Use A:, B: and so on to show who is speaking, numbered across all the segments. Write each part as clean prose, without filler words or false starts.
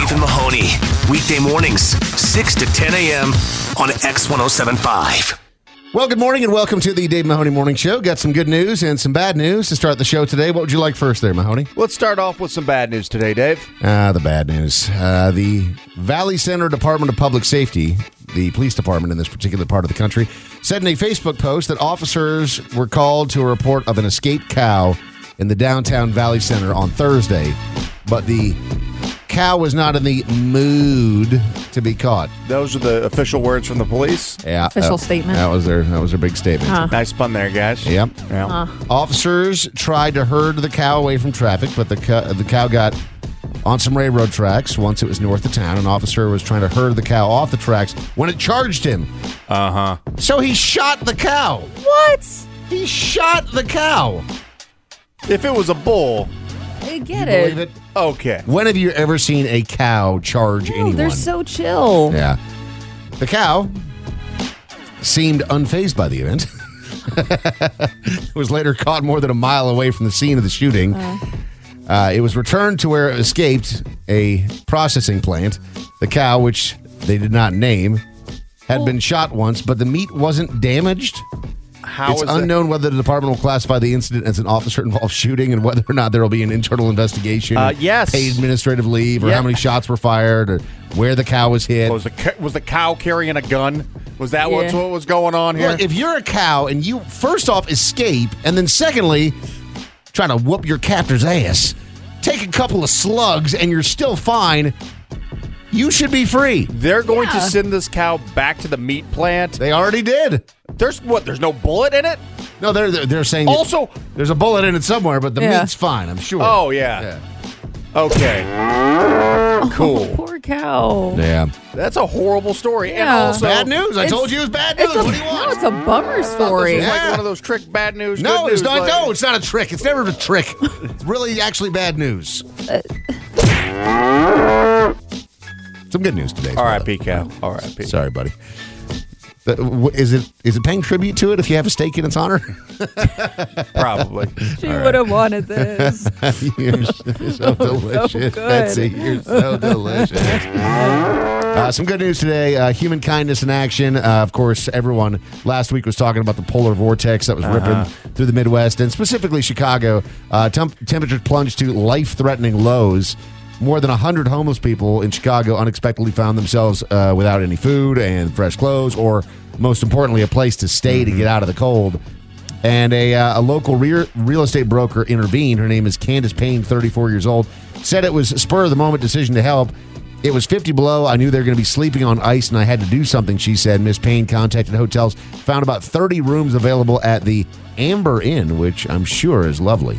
A: Dave and Mahoney. Weekday mornings, 6 to 10 a.m. on X1075.
B: Well, good morning and welcome to the Dave Mahoney Morning Show. Got some good news and some bad news to start the show today. What would you like first there, Mahoney?
C: Let's start off with some bad news today, Dave.
B: The bad news. The Valley Center Department of Public Safety, the police department in this particular part of the country, said in a Facebook post that officers were called to a report of an escaped cow in the downtown Valley Center on Thursday, but the cow was not in the mood to be caught.
C: Those are the official words from the police.
B: Yeah,
D: Official statement.
B: That was their big statement.
C: Nice pun there, guys.
B: Yep.
C: Yeah.
B: Officers tried to herd the cow away from traffic, but the cow got on some railroad tracks once it was north of town. An officer was trying to herd the cow off the tracks when it charged him. So he shot the cow.
D: What?
B: He shot the cow.
C: If it was a bull,
D: I get
B: You believe
D: it.
B: it?
C: okay.
B: When have you ever seen a cow charge anyone?
D: They're so chill.
B: Yeah. The cow seemed unfazed by the event. It was later caught more than a mile away from the scene of the shooting. It was returned to where it escaped, a processing plant. The cow, which they did not name, had been shot once, but the meat wasn't damaged. It's unknown whether the department will classify the incident as an officer-involved shooting and whether or not there will be an internal investigation,
C: yes.
B: paid administrative leave, or
C: Yeah.
B: how many shots were fired, or where the cow was hit.
C: Was the cow carrying a gun? Was that
D: Yeah.
C: what was going on here?
B: Look, if you're a cow and you, first off, escape, and then secondly, try to whoop your captor's ass, take a couple of slugs, and you're still fine, you should be free.
C: They're going to send this cow back to the meat plant.
B: They already did.
C: There's no bullet in it?
B: No, they're saying
C: Also,
B: there's a bullet in it somewhere, but the meat's fine, I'm sure.
C: oh, yeah. Okay. Cool.
D: Poor cow.
B: Yeah.
C: That's a horrible story. And
D: Yeah.
C: also,
B: Bad news. I told you it was bad news. What do you want?
D: No, it's a bummer story.
C: This was
B: Yeah.
C: like one of those trick bad news.
B: No,
C: good
B: it's
C: news,
B: not.
C: like-
B: No, it's not a trick. It's never a trick. It's really actually bad news. Some good news today.
C: R.I.P. cow. R.I.P.
B: Sorry, buddy. Is it paying tribute to it if you have a stake in its honor?
C: Probably.
D: She would have wanted this.
B: You're so delicious,
D: good.
B: Betsy. You're so delicious. Some good news today. Human kindness in action. Of course, everyone last week was talking about the polar vortex that was ripping through the Midwest, and specifically Chicago. Temperatures plunged to life-threatening lows. More than 100 homeless people in Chicago unexpectedly found themselves without any food and fresh clothes, or most importantly, a place to stay to get out of the cold. And a local real estate broker intervened. Her name is Candace Payne, 34 years old, said it was a spur-of-the-moment decision to help. It was 50 below. I knew they were going to be sleeping on ice, and I had to do something, she said. Miss Payne contacted hotels, found about 30 rooms available at the Amber Inn, which I'm sure is lovely,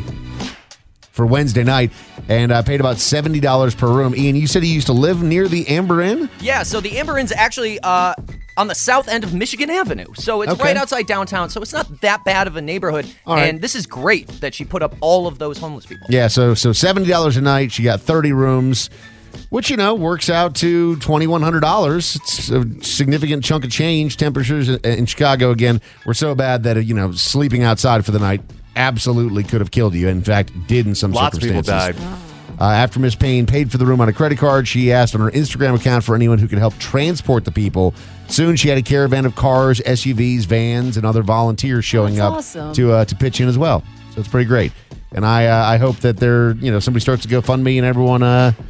B: for Wednesday night, and paid about $70 per room. Ian, you said he used to live near the Amber Inn?
E: Yeah, so the Amber Inn's actually on the south end of Michigan Avenue. So it's right outside downtown, so it's not that bad of a neighborhood.
B: All right.
E: And this is great that she put up all of those homeless people.
B: Yeah, so $70 a night. She got 30 rooms, which, works out to $2,100. It's a significant chunk of change. Temperatures in Chicago, again, were so bad that, sleeping outside for the night absolutely could have killed you. In fact, did in some
C: Lots of people
B: circumstances.
C: died.
B: After Miss Payne paid for the room on a credit card, she asked on her Instagram account for anyone who could help transport the people. Soon she had a caravan of cars, SUVs, vans, and other volunteers showing up
D: awesome.
B: to pitch in as well. So it's pretty great. And I hope that somebody starts to GoFundMe and everyone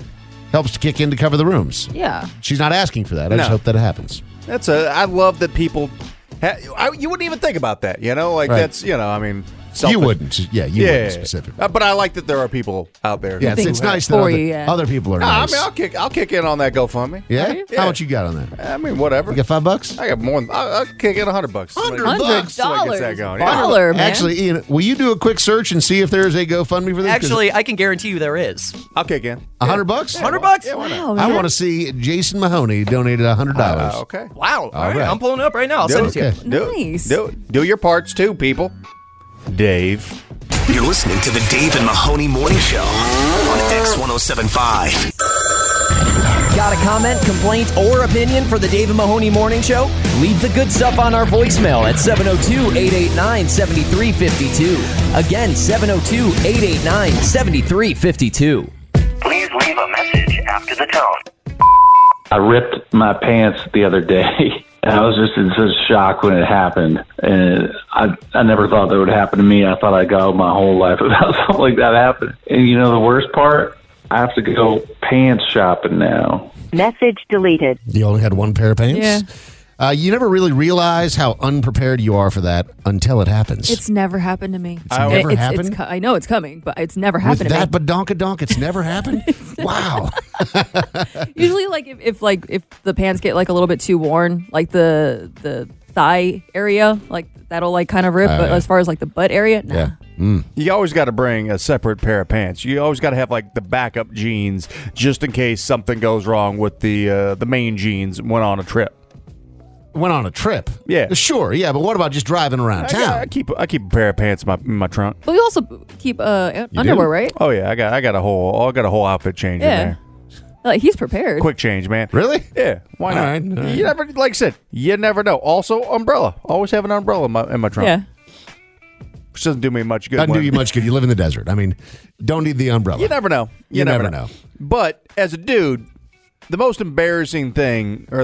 B: helps to kick in to cover the rooms.
D: Yeah.
B: She's not asking for that. I just
C: No.
B: hope that it happens.
C: I love that people. You wouldn't even think about that, Like
B: Right.
C: that's, selfish.
B: You wouldn't. Yeah, you wouldn't specifically.
C: But I like that there are people out there.
B: Yeah, it's nice that
D: for
B: other,
D: you, yeah.
B: other people are
C: No,
B: nice.
C: I mean, I'll kick in on that GoFundMe.
B: Yeah?
C: Yeah.
B: How much you got on that?
C: I mean, whatever.
B: You got $5?
C: I got more. I'll kick in $100.
B: $100?
C: So it gets that going. Yeah.
D: Baller, man.
B: Actually, Ian, will you do a quick search and see if there's a GoFundMe for this? 'Cause
E: Actually, I can guarantee you there is.
C: I'll kick in.
B: $100?
E: $100?
C: Yeah, why not?
D: Wow,
B: I
D: man.
B: want to see Jason Mahoney donated $100.
C: Okay.
E: Wow. All right.
B: right.
E: I'm pulling it up right now. I'll send it to you.
B: Okay.
D: Nice.
C: Do your parts too, people. Dave.
A: You're listening to the Dave and Mahoney Morning Show on X1075.
E: Got a comment, complaint, or opinion for the Dave and Mahoney Morning Show? Leave the good stuff on our voicemail at 702-889-7352. Again, 702-889-7352.
F: Please leave a message after
A: after the tone.
F: I ripped my pants the other day, and I was just in such shock when it happened. And I never thought that would happen to me. I thought I'd go my whole life without something like that happening. And you know the worst part? I have to go pants shopping now.
G: Message deleted.
B: You only had one pair of pants?
D: Yeah.
B: You never really realize how unprepared you are for that until it happens.
D: It's never happened to me.
B: It's never happened?
D: I know it's coming, but it's never
B: With
D: happened to
B: that
D: me.
B: badonkadonk, it's never happened? Wow.
D: Usually, like if the pants get like a little bit too worn, like the thigh area, like that'll like kind of rip. But
B: yeah.
D: as far as like the butt area, nah.
B: Yeah.
C: You always got to bring a separate pair of pants. You always got to have like the backup jeans just in case something goes wrong with the main jeans went on a trip.
B: Went on a trip?
C: Yeah.
B: Sure, yeah, but what about just driving around town?
C: I keep a pair of pants in my trunk.
D: But we also keep underwear, right?
C: Oh yeah, I got a whole outfit change in
D: Yeah.
C: there.
D: Like he's prepared.
C: Quick change, man.
B: Really?
C: Yeah. Why not?
B: All right, all right.
C: You never, like I said, you never know. Also, umbrella. Always have an umbrella in my trunk.
D: Yeah.
C: Which doesn't do me much good.
B: Doesn't do
C: when-
B: you much good. You live in the desert. I mean, don't need the umbrella.
C: You never know.
B: You never know.
C: But as a dude, the most embarrassing thing, or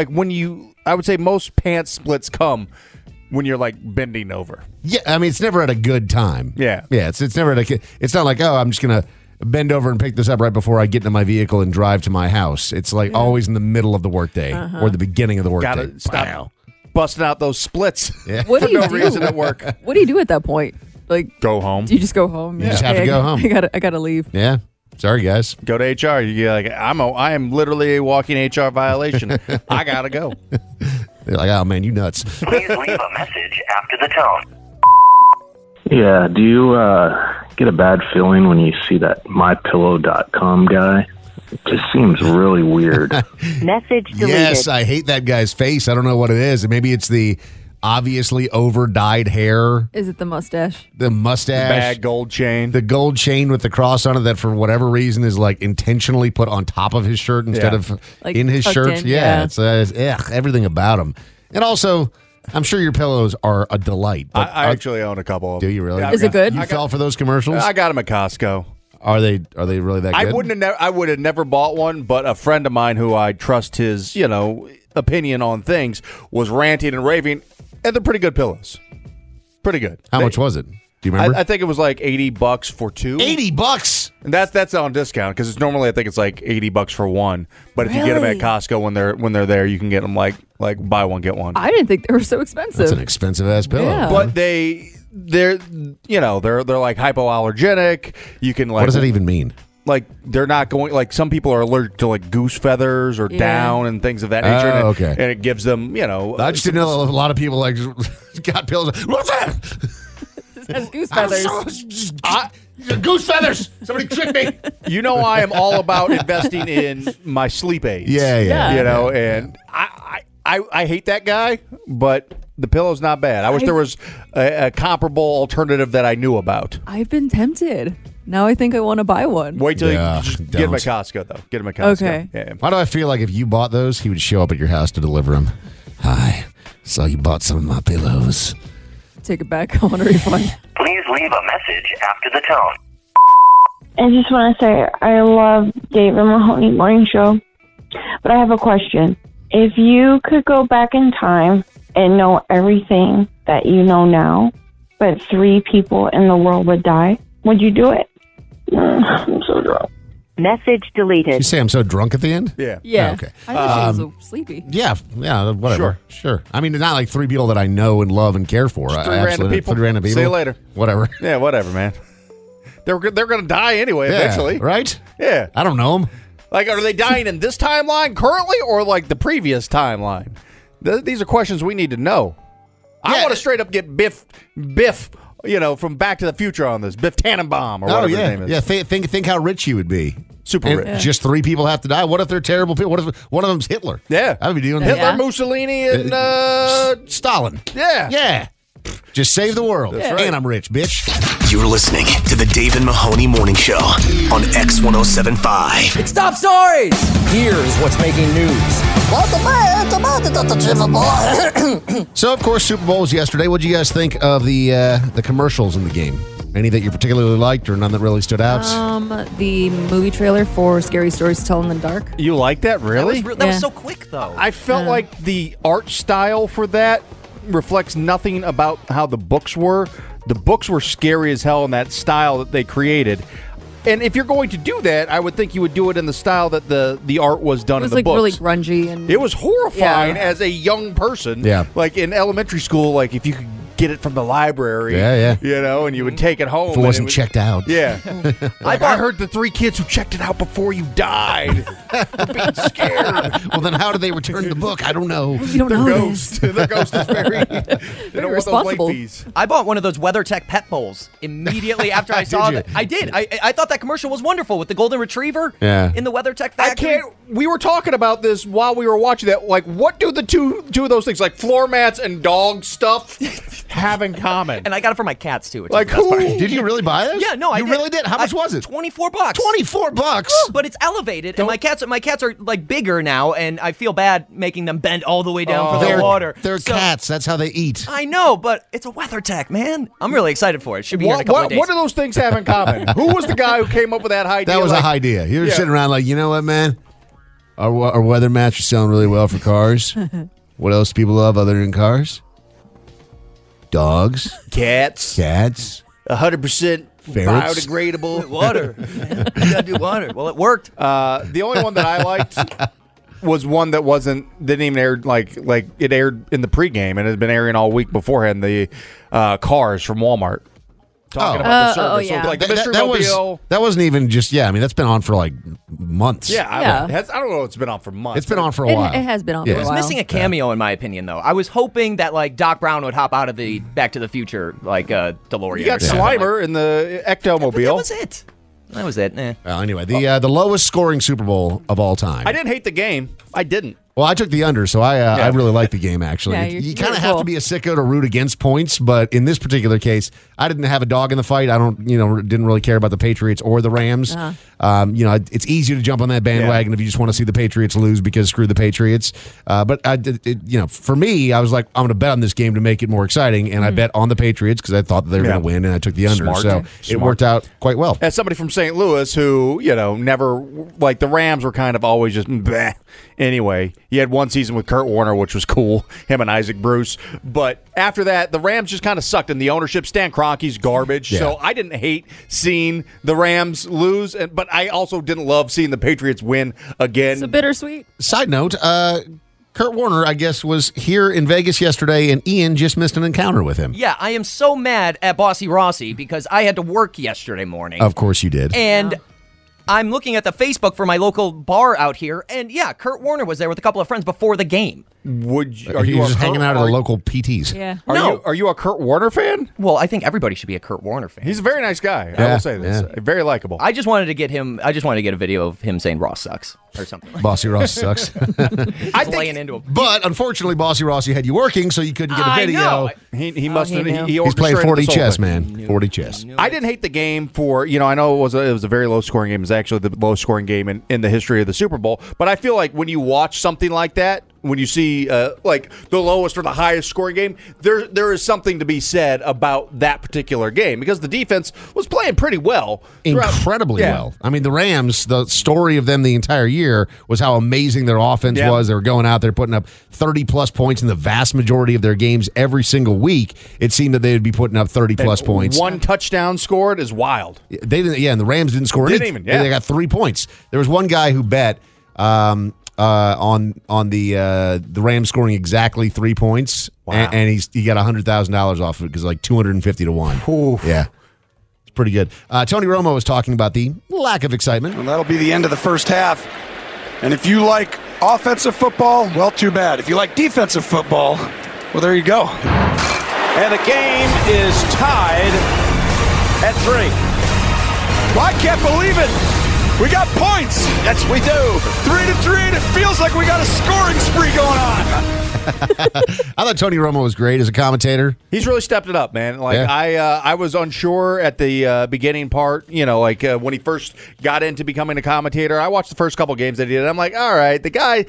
C: I would say most pants splits come when you're like bending over.
B: Yeah, I mean, it's never at a good time.
C: Yeah.
B: Yeah, it's never at a, it's not like, oh, I'm just going to bend over and pick this up right before I get into my vehicle and drive to my house. It's like always in the middle of the workday or the beginning of the workday.
C: Gotta stop busting out those splits.
B: Yeah.
D: What
C: for
D: do you
C: no
D: do?
C: reason at work.
D: What do you do at that point? Like,
C: Go home.
D: do you just go home?
B: You just have to go home.
D: I gotta leave.
B: Yeah. Sorry, guys.
C: Go to HR. You're like, I am literally a walking HR violation. I gotta go.
B: They're like, oh, man, you nuts.
A: Please leave a message after the tone.
F: Yeah, do you get a bad feeling when you see that MyPillow.com guy? It just seems really weird.
G: Message deleted.
B: Yes, I hate that guy's face. I don't know what it is. Maybe it's the obviously over-dyed hair,
D: Is it the mustache?
B: the mustache.
C: Bad gold chain.
B: The gold chain with the cross on it that for whatever reason is like intentionally put on top of his shirt instead
C: Yeah.
B: of
D: Like
B: in his
D: tucked
B: shirt.
D: in,
B: yeah,
D: yeah.
B: it's everything about him. And also, I'm sure your pillows are a delight. But
C: I actually own a couple of them.
B: do you really?
C: Yeah,
D: Is it good?
B: You fell for those commercials?
C: I got them at Costco.
B: Are they really that good?
C: I would have never bought one, but a friend of mine who I trust his, opinion on things was ranting and raving, and they're pretty good pillows. Pretty good.
B: How much was it? Do you remember?
C: I think it was like $80 for two.
B: $80.
C: And that's on discount because it's normally I think it's like $80 for one. But if you get them at
D: Really?
C: Costco when they're there, you can get them like buy one get one.
D: I didn't think they were so expensive.
B: That's an expensive ass pillow.
D: Yeah.
C: But they're like hypoallergenic. You can like
B: What does that even mean?
C: like they're not going like some people are allergic to like goose feathers or
D: Yeah.
C: down and things of that nature.
B: Oh,
C: and
B: okay.
C: And it gives them
B: I just didn't know a lot of people like got pillows. What's that?
D: It has goose feathers.
B: Goose feathers. Somebody tricked me.
C: You know, I am all about investing in my sleep aids.
B: Yeah.
D: Yeah.
C: You know, and I hate that guy, but the pillow's not bad. I wish there was a comparable alternative that I knew about.
D: I've been tempted. Now I think I want to buy one.
C: Wait till
B: Yeah,
C: you just
B: don't.
C: get him at Costco, though. Get him at Costco.
D: Okay.
C: Yeah.
B: Why do I feel like if you bought those, he would show up at your house to deliver them? Hi. Saw you bought some of my pillows.
D: Take it back. I want a refund.
A: Please leave a message after the tone.
H: I just want to say I love David Mahoney Morning Show, but I have a question. If you could go back in time and know everything that you know now, but 3 people in the world would die, would you do it? I'm so drunk.
G: Message deleted.
B: You say I'm so drunk at the end?
C: Yeah.
D: Yeah.
B: Okay.
D: I thought she was so sleepy.
B: Yeah, whatever. Sure. I mean, not like 3 people that I know and love and care for.
C: Just 3 random people.
B: 3 random people.
C: See you later.
B: Whatever.
C: Yeah, whatever, man. They're going to die anyway
B: Yeah,
C: eventually.
B: right?
C: Yeah.
B: I don't know them.
C: Like, are they dying in this timeline currently or like the previous timeline? These are questions we need to know. I
B: Yeah.
C: want to straight up get Biff, from Back to the Future on this. Biff Tannenbaum or whatever his name is.
B: Yeah, think how rich you would be.
C: Super
B: And
C: rich.
B: just 3 people have to die. What if they're terrible people? What if one of them's Hitler?
C: Yeah.
B: I would be doing
C: Hitler,
D: Yeah.
C: Mussolini, and
B: Stalin.
C: yeah.
B: Yeah. Just save the world.
C: That's right.
B: And I'm rich, bitch.
A: You're listening to the Dave and Mahoney Morning Show on X1075.
E: It's top stories. Here's what's making news.
B: So, of course, Super Bowl was yesterday. What did you guys think of the commercials in the game? Any that you particularly liked or none that really stood out?
D: The movie trailer for Scary Stories to Tell in the Dark.
C: You like that, really?
E: That
D: Yeah.
E: was so quick, though.
C: I felt like the art style for that reflects nothing about how the books were. The books were scary as hell in that style that they created. And if you're going to do that, I would think you would do it in the style that the art was done
D: It was
C: in the books.
D: really grungy and
C: It was horrifying
D: Yeah.
C: as a young person.
B: Yeah.
C: Like in elementary school, like if you could get it from the library.
B: Yeah.
C: You know, and you would take it home.
B: If it
C: and
B: wasn't
C: would-
B: checked out.
C: Yeah. I heard the 3 kids who checked it out before you died were being scared.
B: Well, then how did they return the book? I don't know.
D: you don't
C: The
D: know
C: ghost. The ghost is very, they don't want those
D: responsible.
C: late fees.
E: I bought one of those WeatherTech pet bowls immediately after I saw
B: you?
E: it. I did. I thought that commercial was wonderful with the golden retriver in the WeatherTech
C: I
E: factory.
C: can't. We were talking about this while we were watching that. Like, what do the two of those things, like floor mats and dog stuff, have in common?
E: And I got it for my cats too. Which
C: Like,
E: is the best part.
C: who?
B: Did you really buy this?
E: Yeah, no, I
B: You
E: did.
B: really did? How much was it?
E: $24.
B: $24.
E: But it's elevated, and my cats are like bigger now, and I feel bad making them bend all the way down for the water.
B: They're
E: So-
B: cats. That's how they eat.
E: I know, but it's a WeatherTech, man. I'm really excited for it. Should be here in a couple of days.
C: What do those things have in common? Who was the guy who came up with that idea?
B: That was
C: like,
B: a idea. You're
C: Yeah.
B: sitting around like, you know what, man? Our weather mats are selling really well for cars. What else do people love other than cars? Dogs,
C: Cats,
B: cats.
C: 100%
B: Ferrets.
C: biodegradable.
E: Water. You gotta do water. Well, it worked.
C: The only one that I liked was one that didn't even air like it aired in the pregame and it had been airing all week beforehand. The Cars from Walmart. Talking about the service.
D: yeah.
C: So, like the Mystery Mobile.
B: That wasn't even just, I mean, that's been on for like months.
C: Yeah,
D: Yeah.
C: I don't know. It's been on for months.
B: It's been on for a
D: It,
B: while.
D: it has been on
B: Yeah.
D: for a
B: It's
D: while.
E: Missing a cameo, in my opinion, though. I was hoping that like Doc Brown would hop out of the Back to the Future like DeLorean.
C: You got
E: or something.
C: Slimer in the Ectomobile.
E: But that was it. That was it.
B: Well, anyway, the lowest scoring Super Bowl of all time.
C: I didn't hate the game. I didn't.
B: Well, I took the under, so I really like the game, actually.
D: Yeah,
B: you
D: you're
B: kind of
D: cool.
B: have to be a sicko to root against points, but in this particular case, I didn't have a dog in the fight. I didn't really care about the Patriots or the Rams. It's easy to jump on that bandwagon if you just want to see the Patriots lose because screw the Patriots. But for me, I was like, I'm going to bet on this game to make it more exciting, and I bet on the Patriots because I thought that they were going to win, and I took the under.
C: Smart.
B: So it
C: Smart.
B: worked out quite well.
C: As somebody from St. Louis who, never, like the Rams were kind of always just, bleh. Anyway, he had one season with Kurt Warner, which was cool, him and Isaac Bruce. But after that, the Rams just kind of sucked in the ownership. Stan Kroenke's garbage.
B: Yeah.
C: So I didn't hate seeing the Rams lose, but I also didn't love seeing the Patriots win again.
D: It's a bittersweet.
B: Side note, Kurt Warner, I guess, was here in Vegas yesterday, and Ian just missed an encounter with him.
E: Yeah, I am so mad at Bossy Rossi because I had to work yesterday morning.
B: Of course you did.
E: And I'm looking at the Facebook for my local bar out here, and yeah, Kurt Warner was there with a couple of friends before the game.
C: Are
B: He
C: you
B: was just
C: a
B: hanging
C: Kurt-
B: out at
C: are
B: the
C: you-
B: local PTs.
D: Yeah.
C: Are you a Kurt Warner fan?
E: Well, I think everybody should be a Kurt Warner fan.
C: He's a very nice guy. I
B: Yeah,
C: will say this.
B: yeah.
C: Very likable.
E: I just wanted to get a video of him saying Ross sucks or something.
B: Bossy Ross sucks.
E: I laying into him.
B: But unfortunately, Bossy Rossi had you working, so you couldn't get a
E: I
B: video.
E: know.
C: He must
D: he
C: have.
D: knew.
C: He
B: He's playing
C: orchestrated
B: 40
C: this whole
B: chess,
C: thing.
B: man. 40 chess.
C: I didn't hate the game for, I know it was a very low scoring game. It was actually the lowest scoring game in the history of the Super Bowl. But I feel like when you watch something like that, when you see like the lowest or the highest scoring game, there is something to be said about that particular game because the defense was playing pretty well.
B: Incredibly
C: Yeah.
B: well. I mean, the Rams, the story of them the entire year was how amazing their offense
C: Yeah.
B: was. They were going out there putting up 30-plus points in the vast majority of their games every single week. It seemed that they would be putting up 30-plus points.
C: One touchdown scored is wild.
B: They didn't. Yeah, and the Rams didn't score
C: Didn't
B: anything.
C: even, yeah.
B: They got 3 points. There was one guy who bet on the Rams scoring exactly 3 points, and he got $100,000 off of it because like 250 to 1. Yeah, it's pretty good. Tony Romo was talking about the lack of excitement.
I: And that'll be the end of the first half. And if you like offensive football, well, too bad. If you like defensive football, well, there you go.
J: And the game is tied at 3.
I: Well, I can't believe it. We got points.
J: Yes, we do.
I: 3-3, and it feels like we got a scoring spree going on.
B: I thought Tony Romo was great as a commentator.
C: He's really stepped it up, man. Like
B: Yeah.
C: I was unsure at the beginning part. When he first got into becoming a commentator. I watched the first couple games that he did. I'm like, all right, the guy,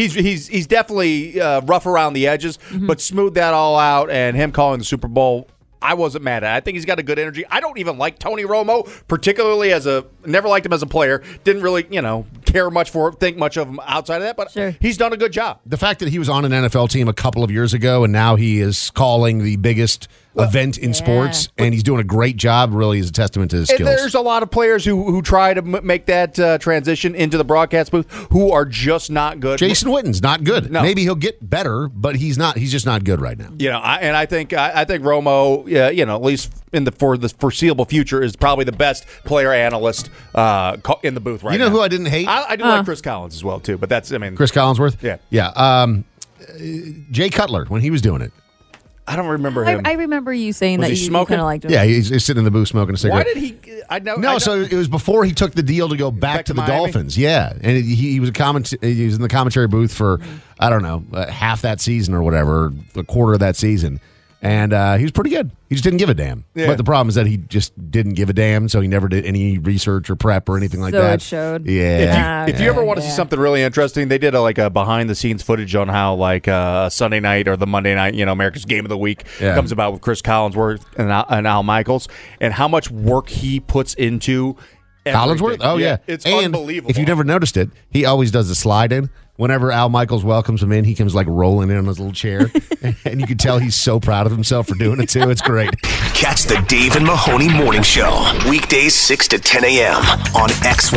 C: he's definitely rough around the edges, but smoothed that all out. And him calling the Super Bowl, I wasn't mad at it. I think he's got a good energy. I don't even like Tony Romo, particularly never liked him as a player. Didn't really, care much think much of him outside of that, but he's done a good job.
B: The fact that he was on an NFL team a couple of years ago and now he is calling the biggest event in sports and he's doing a great job really is a testament to his skills.
C: There's a lot of players who try to make that transition into the broadcast booth who are just not good.
B: Jason Witten's not good.
C: No.
B: Maybe he'll get better, but he's just not good right now.
C: I think Romo, at least for the foreseeable future, is probably the best player analyst in the booth right now.
B: You know who I didn't hate?
C: I do like Chris Collins as well too, but that's
B: Chris Collinsworth.
C: Yeah.
B: Jay Cutler when he was doing it.
C: I don't remember him.
D: I remember you saying
C: Was
D: that
C: he
D: you
C: smoking?
D: kind of liked him.
B: Yeah, he's sitting in the booth smoking a cigarette.
C: Why did he?
B: So it was before he took the deal to go back to the
C: Miami?
B: Dolphins. Yeah, and he was he was in the commentary booth for I don't know half that season or whatever, a quarter of that season, and he was pretty good. He just didn't give a damn.
C: Yeah.
B: But the problem is that he just didn't give a damn, so he never did any research or prep or anything like that.
D: So it showed.
B: Yeah.
C: If you ever want to see something really interesting, they did a behind the scenes footage on how Sunday night or the Monday night, America's Game of the Week comes about with Chris Collinsworth and Al Michaels, and how much work he puts into everything.
B: Collinsworth? Oh, yeah.
C: It's
B: and
C: unbelievable.
B: If you've never noticed it, he always does the slide in. Whenever Al Michaels welcomes him in, he comes rolling in on his little chair. And you can tell he's so proud of himself for doing it, too. It's great.
A: Catch the Dave and Mahoney Morning Show. Weekdays 6 to 10 a.m. on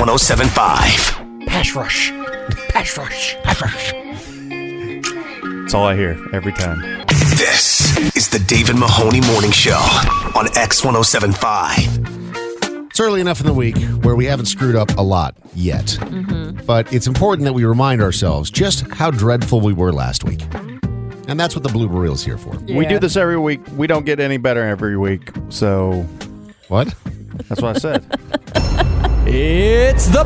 A: X1075.
C: Pass rush. Pass rush. Pass rush. That's all I hear every time.
A: This is the Dave and Mahoney Morning Show on X1075.
B: It's early enough in the week where we haven't screwed up a lot yet. Mm-hmm. But it's important that we remind ourselves just how dreadful we were last week. And that's what the blooper reel is here for.
C: Yeah. We do this every week. We don't get any better every week. So.
B: What?
C: That's what I said.
E: It's the...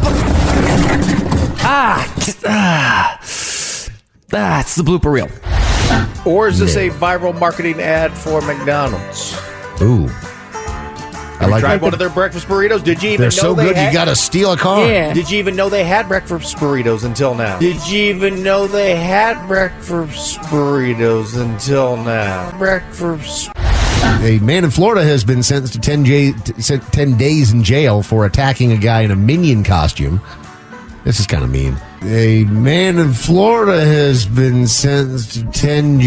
E: it's the blooper reel.
C: Or is this a viral marketing ad for McDonald's?
B: Ooh.
C: Have you tried one of their breakfast burritos? Did you even
B: They're
C: know
B: so good you got to steal a car.
D: Yeah.
C: Did you even know they had breakfast burritos until now? Did you even know they had breakfast burritos until now? Breakfast.
B: A man in Florida has been sentenced to 10 days in jail for attacking a guy in a Minion costume. This is kind of mean. A man in Florida has been sentenced to 10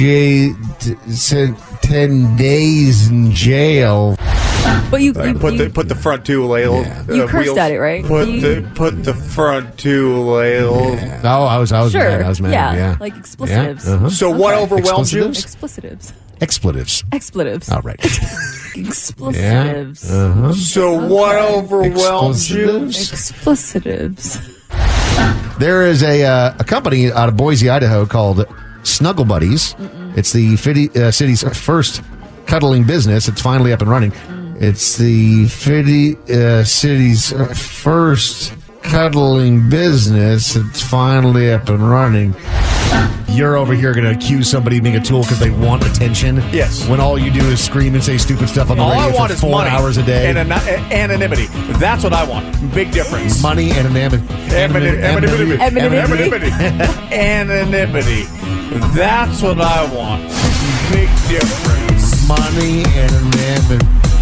B: days in jail.
D: But you
C: put the front two layles.
D: You cursed
C: wheels.
D: at it, right?
C: Put the front two layles.
B: Yeah. Oh, I was
D: Sure.
B: mad. I was mad. Yeah.
D: Like explicitives.
B: Yeah. Uh-huh.
C: So what overwhelms you?
D: Expletives.
B: Expletives. All right.
D: Expletives.
B: Yeah. Uh-huh.
C: So what overwhelms you?
D: Explicitives.
B: There is a company out of Boise, Idaho called Snuggle Buddies. It's the city's first cuddling business. It's finally up and running. It's the city's first cuddling business. It's finally up and running. You're over here going to accuse somebody of being a tool because they want attention?
C: Yes.
B: When all you do is scream and say stupid stuff on the
C: All
B: radio
C: I want
B: for
C: is
B: 4
C: money
B: hours a day.
C: and anonymity. That's what I want. Big difference.
B: Money and anonymity.
C: Anonymity. That's what I want. Big difference.
B: Money and anonymity.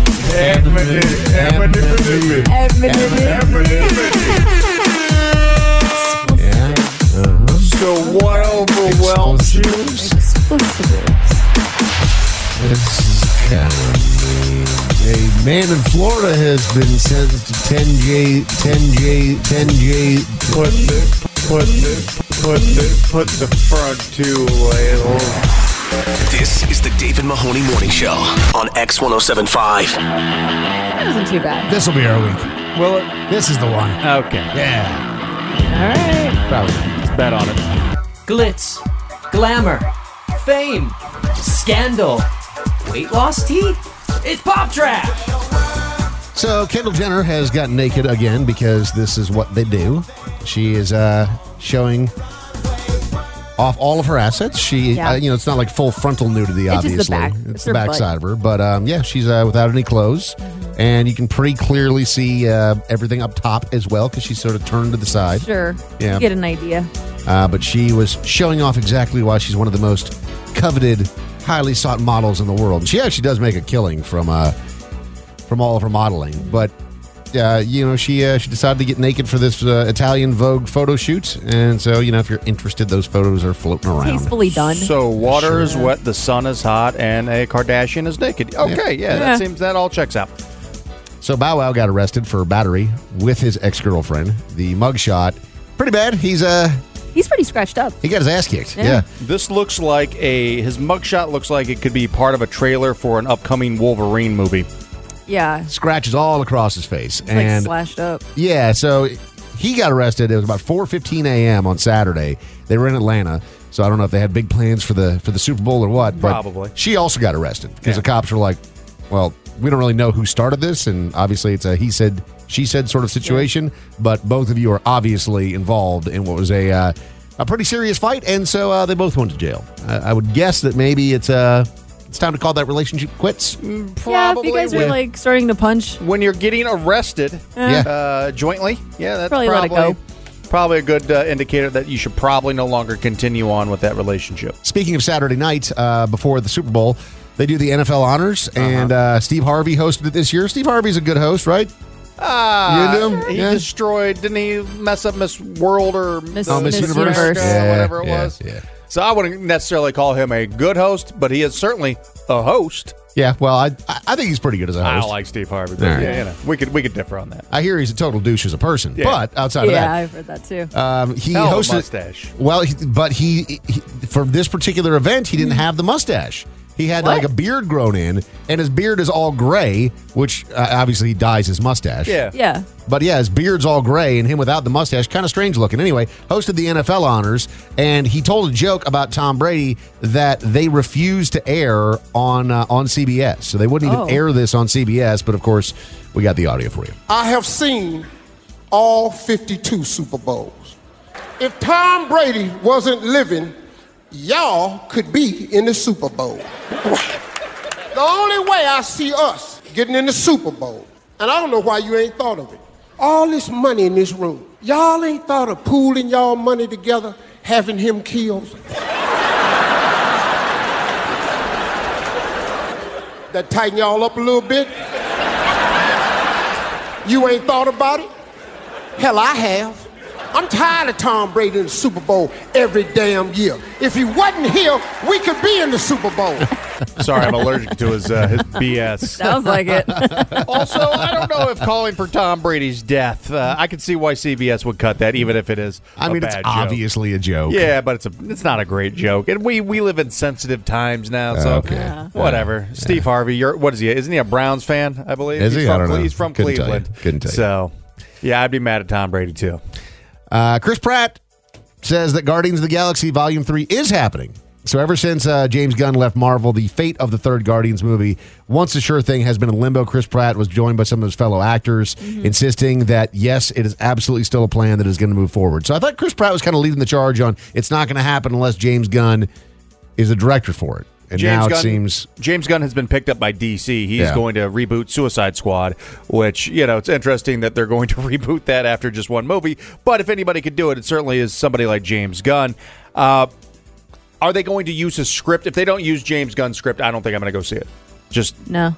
C: So what overwhelms you?
D: Expletives.
B: This is kind of mean. A man in Florida has been sentenced to 10 J.
C: Put the front two layles.
A: This is the Dave and Mahoney Morning Show on X1075.
D: That wasn't too bad.
B: This will be our week.
C: Will it?
B: This is the one.
C: Okay.
B: Yeah.
D: All right.
B: Probably.
C: Let's bet on it.
E: Glitz, glamour, fame, scandal, weight loss tea. It's pop trash.
B: So Kendall Jenner has gotten naked again because this is what they do. She is showing off all of her assets. She, it's not like full frontal nudity,
D: It's
B: obviously.
D: just the back.
B: It's
D: her
B: the back
D: butt.
B: side of her. But she's without any clothes. And you can pretty clearly see everything up top as well because she's sort of turned to the side.
D: Sure.
B: Yeah.
D: You get an idea.
B: But she was showing off exactly why she's one of the most coveted highly sought models in the world. And she actually does make a killing from all of her modeling. But she decided to get naked for this Italian Vogue photo shoot. And so, if you're interested, those photos are floating around.
D: Tastefully done.
C: So water is wet, the sun is hot, and a Kardashian is naked. Okay, that all checks out.
B: So Bow Wow got arrested for battery with his ex-girlfriend. The mugshot, pretty bad. He's
D: pretty scratched up.
B: He got his ass kicked. Yeah.
C: This looks like his mugshot looks like it could be part of a trailer for an upcoming Wolverine movie.
D: Yeah.
B: Scratches all across his face.
D: It's like slashed up.
B: Yeah, so he got arrested. It was about 4:15 a.m. on Saturday. They were in Atlanta, so I don't know if they had big plans for the Super Bowl or what. But
C: probably.
B: She also got arrested because the cops were like, well, we don't really know who started this, and obviously it's a he said, she said sort of situation, but both of you are obviously involved in what was a pretty serious fight, and so they both went to jail. I would guess that maybe it's time to call that relationship quits.
C: Probably.
D: Yeah, if you guys are starting to punch.
C: When you're getting arrested jointly, that's
D: probably let it go.
C: Probably a good indicator that you should probably no longer continue on with that relationship.
B: Speaking of Saturday night, before the Super Bowl, they do the NFL honors, and Steve Harvey hosted it this year. Steve Harvey's a good host, right?
C: He destroyed, didn't he mess up Miss World or
D: Miss
B: Universe?
C: Whatever it was.
B: Yeah.
C: So I wouldn't necessarily call him a good host, but he is certainly a host.
B: Yeah, well, I think he's pretty good as a host.
C: I don't like Steve Harvey, but we could differ on that.
B: I hear he's a total douche as a person, but outside of that,
D: yeah, I've heard that too.
B: He
C: Hell,
B: hosted
C: mustache.
B: Well, but he for this particular event, he didn't have the mustache. He had like a beard grown in, and his beard is all gray, which obviously he dyes his mustache.
D: Yeah.
B: But yeah, his beard's all gray, and him without the mustache, kind of strange looking. Anyway, hosted the NFL honors, and he told a joke about Tom Brady that they refused to air on CBS. So they wouldn't even air this on CBS, but of course, we got the audio for you.
K: I have seen all 52 Super Bowls. If Tom Brady wasn't living, y'all could be in the Super Bowl. The only way I see us getting in the Super Bowl, and I don't know why you ain't thought of it, all this money in this room, y'all ain't thought of pooling y'all money together, having him killed? That tighten y'all up a little bit? You ain't thought about it? Hell, I have. I'm tired of Tom Brady in the Super Bowl every damn year. If he wasn't here, we could be in the Super Bowl.
C: Sorry, I'm allergic to his BS.
D: Sounds like it.
C: Also, I don't know if calling for Tom Brady's death, I can see why CBS would cut that, even if it is a bad
B: it's
C: joke.
B: obviously a joke.
C: Yeah, but it's not a great joke. And we live in sensitive times now, so whatever. Steve Harvey, what is he? Isn't he a Browns fan, I believe?
B: Is he? I don't know.
C: He's from
B: Couldn't
C: Cleveland.
B: Couldn't tell you.
C: So, yeah, I'd be mad at Tom Brady, too.
B: Chris Pratt says that Guardians of the Galaxy Volume 3 is happening. So ever since James Gunn left Marvel, the fate of the third Guardians movie, once a sure thing, has been in limbo. Chris Pratt was joined by some of his fellow actors, insisting that, yes, it is absolutely still a plan that is going to move forward. So I thought Chris Pratt was kind of leading the charge on it's not going to happen unless James Gunn is the director for it. And now it seems
C: James Gunn has been picked up by DC. He's going to reboot Suicide Squad, which, it's interesting that they're going to reboot that after just one movie. But if anybody could do it, it certainly is somebody like James Gunn. Are they going to use his script? If they don't use James Gunn's script, I don't think I'm going to go see it. Just
D: no.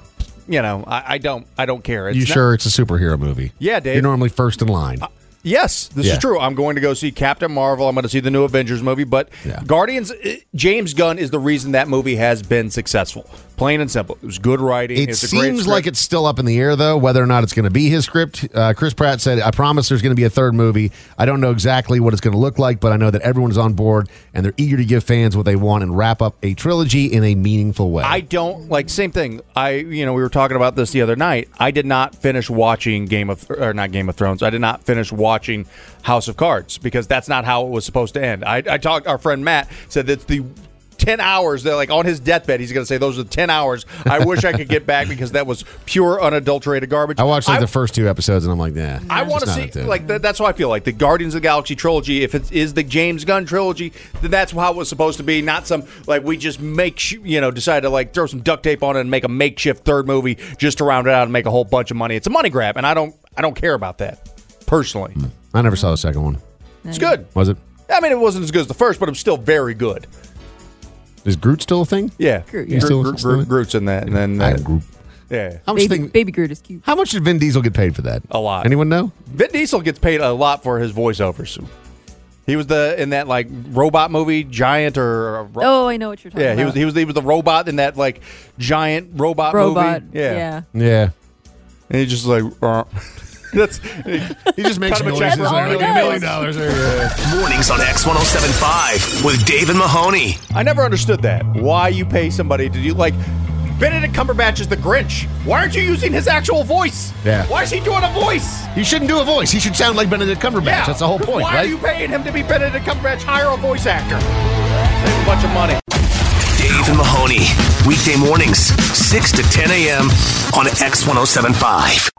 C: I don't care.
B: You sure it's a superhero movie?
C: Yeah, Dave.
B: You're normally first in line.
C: Yes, this is true. I'm going to go see Captain Marvel. I'm going to see the new Avengers movie. But Guardians, James Gunn is the reason that movie has been successful. Plain and simple. It was good writing.
B: It
C: it's a great
B: seems
C: script.
B: like it's still up in the air, though, whether or not it's going to be his script. Chris Pratt said, I promise there's going to be a third movie. I don't know exactly what it's going to look like, but I know that everyone is on board, and they're eager to give fans what they want and wrap up a trilogy in a meaningful way.
C: I don't, same thing. We were talking about this the other night. I did not finish watching not Game of Thrones. I did not finish watching House of Cards because that's not how it was supposed to end. Our friend Matt said that's the 10 hours, they're on his deathbed, he's going to say, those are the 10 hours I wish I could get back because that was pure, unadulterated garbage.
B: I watched the first 2 episodes, and I'm like, nah.
C: I want to see, that's how I feel like. The Guardians of the Galaxy trilogy, if it is the James Gunn trilogy, then that's how it was supposed to be, not some, we just decide to, throw some duct tape on it and make a makeshift third movie just to round it out and make a whole bunch of money. It's a money grab, and I don't care about that, personally.
B: I never saw the second one.
C: It's good.
B: Was it?
C: I mean, it wasn't as good as the first, but it was still very good.
B: Is Groot still a thing?
C: Yeah.
D: Groot,
B: He's still
C: Groot's in that. And then
B: Groot.
C: yeah.
B: How much
D: Baby Groot is cute.
B: How much did Vin Diesel get paid for that?
C: A lot.
B: Anyone know?
C: Vin Diesel gets paid a lot for his voiceovers. He was in that like robot movie, Giant or
D: Oh, I know what you're talking about.
C: yeah. He was the robot in that like giant robot movie.
D: Yeah.
B: Yeah.
C: And he just like that's
B: he just makes
C: Kind of a
B: noises
C: check.
B: like
C: Oh,
B: $1 million.
A: Mornings on X1075 with Dave and Mahoney.
C: I never understood that. Why you pay somebody to do like Benedict Cumberbatch is the Grinch. Why aren't you using his actual voice?
B: Yeah.
C: Why is he doing a voice?
B: He shouldn't do a voice. He should sound like Benedict Cumberbatch.
C: Yeah,
B: That's the whole point,
C: why
B: right?
C: are you paying him to be Benedict Cumberbatch? Hire a voice actor. Save a bunch of money.
A: Dave and Mahoney. Weekday mornings, 6 to 10 a.m. on X1075.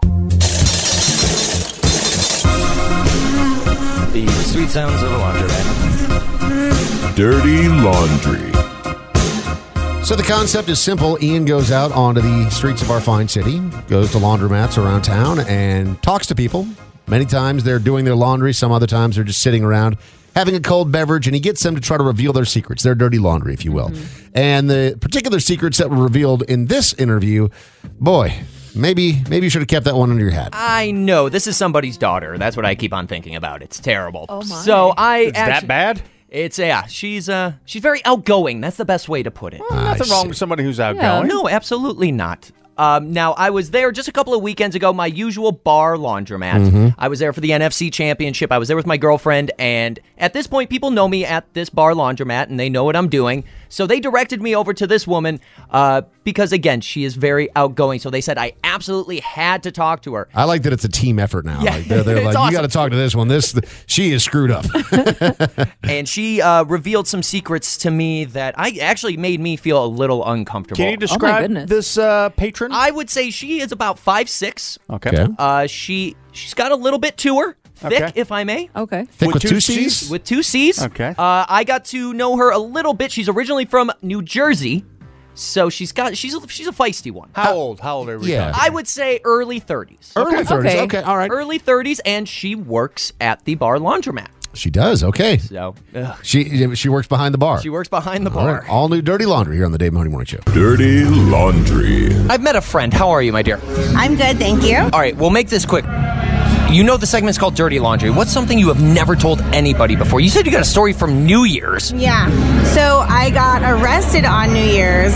E: The sweet sounds of a laundromat.
B: Dirty laundry. So the concept is simple. Ian goes out onto the streets of our fine city, goes to laundromats around town, and talks to people. Many times they're doing their laundry. Some other times they're just sitting around having a cold beverage, and he gets them to try to reveal their secrets, their dirty laundry, if you will. And the particular secrets that were revealed in this interview, boy, maybe you should have kept that one under your hat.
E: I know. This is somebody's daughter. That's what I keep on thinking about. It's terrible.
D: Oh, my.
E: So
C: It's that bad?
E: It's she's very outgoing. That's the best way to put it.
C: Nothing wrong with somebody who's outgoing.
E: No, absolutely not. Now, I was there just a couple of weekends ago, my usual bar laundromat. I was there for the NFC Championship. I was there with my girlfriend, and at this point, people know me at this bar laundromat, and they know what I'm doing. So they directed me over to this woman because, again, she is very outgoing. So they said I absolutely had to talk to her.
B: I like that it's a team effort now.
E: Yeah.
B: Like they're
E: It's
B: like,
E: awesome.
B: you got to talk to this one. She is screwed up.
E: And she revealed some secrets to me that actually made me feel a little uncomfortable.
C: Can you describe this patron?
E: I would say she is about 5'6".
C: Okay.
E: She's got a little bit to her. Thick,
C: Okay.
E: if I may.
D: Okay.
B: Thick with two C's?
E: With 2 C's.
C: Okay.
E: I got to know her a little bit. She's originally from New Jersey, so she's a feisty one.
C: How old are we?
B: Yeah.
E: I would say early 30s.
B: Early 30s. Okay, all right.
E: Early 30s, and she works at the bar laundromat.
B: She does. Okay.
E: So
B: She works behind the bar.
E: she works behind the
B: All
E: bar.
B: right. All new Dirty Laundry here on the Dave Mahoney Morning Show.
L: Dirty Laundry.
E: I've met a friend. How are you, my dear?
M: I'm good, thank you.
E: All right, we'll make this quick. You know the segment's called Dirty Laundry. What's something you have never told anybody before? You said you got a story from New Year's.
M: Yeah. So I got arrested on New Year's.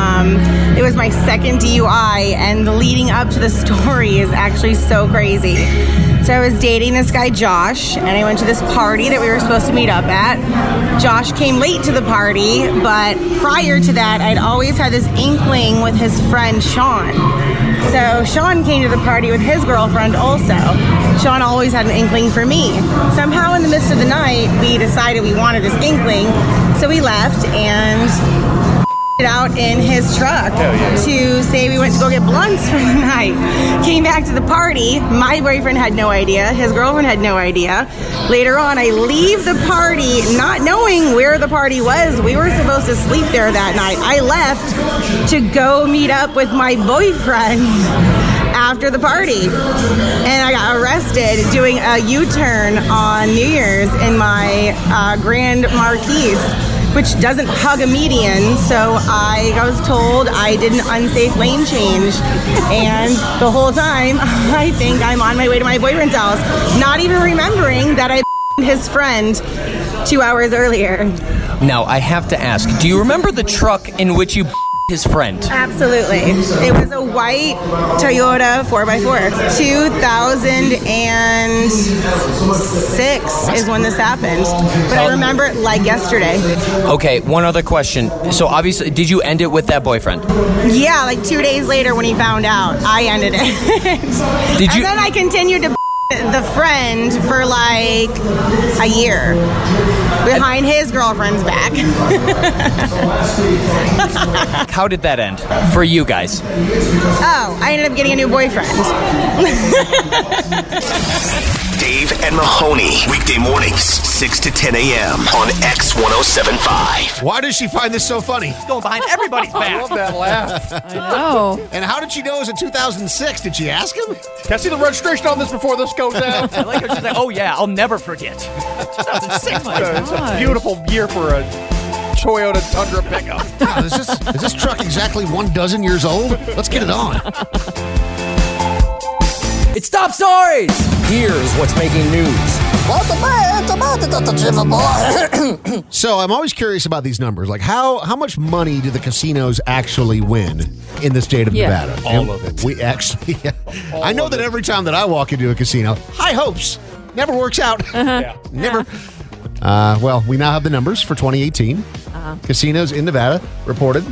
M: It was my second DUI, and the leading up to the story is actually so crazy. So I was dating this guy, Josh, and I went to this party that we were supposed to meet up at. Josh came late to the party, but prior to that, I'd always had this inkling with his friend, Sean. So Sean came to the party with his girlfriend also. Sean always had an inkling for me. Somehow in the midst of the night, we decided we wanted this inkling, so we left and it out in his truck to say we went to go get blunts for the night. Came back to the party. My boyfriend had no idea. His girlfriend had no idea. Later on, I leave the party not knowing where the party was. We were supposed to sleep there that night. I left to go meet up with my boyfriend after the party. And I got arrested doing a U-turn on New Year's in my Grand Marquis, which doesn't hug a median, so I was told I did an unsafe lane change, and the whole time I think I'm on my way to my boyfriend's house, not even remembering that I his friend 2 hours earlier.
E: Now, I have to ask, do you remember the truck in which you his friend?
M: Absolutely. It was a white Toyota 4x4. 2006 is when this happened. But I remember it like yesterday.
E: Okay, one other question. So obviously, did you end it with that boyfriend?
M: Yeah, like 2 days later when he found out, I ended it.
E: Did you-
M: And then I continued to the friend for like a year behind his girlfriend's back.
E: How did that end for you guys?
M: Oh, I ended up getting a new boyfriend.
A: Dave and Mahoney. Weekday mornings, 6 to 10 a.m. on X1075.
B: Why does she find this so funny?
E: It's going behind everybody's back.
C: I love that laugh.
D: I know.
B: And how did she know it was in 2006? Did she ask him?
C: Can I see the registration on this before this goes out?
E: I like how she's like, oh yeah, I'll never forget. 2006.
C: It's a beautiful year for a Toyota Tundra pickup.
B: God, is this truck exactly 12 years old? Let's get it on.
N: It's Top Stories. Here's what's making news.
B: So I'm always curious about these numbers. Like how much money do the casinos actually win in the state of Nevada?
C: All of it.
B: We actually, I know that every time that I walk into a casino, high hopes, never works out. Never. Well, we now have the numbers for 2018. Casinos in Nevada reported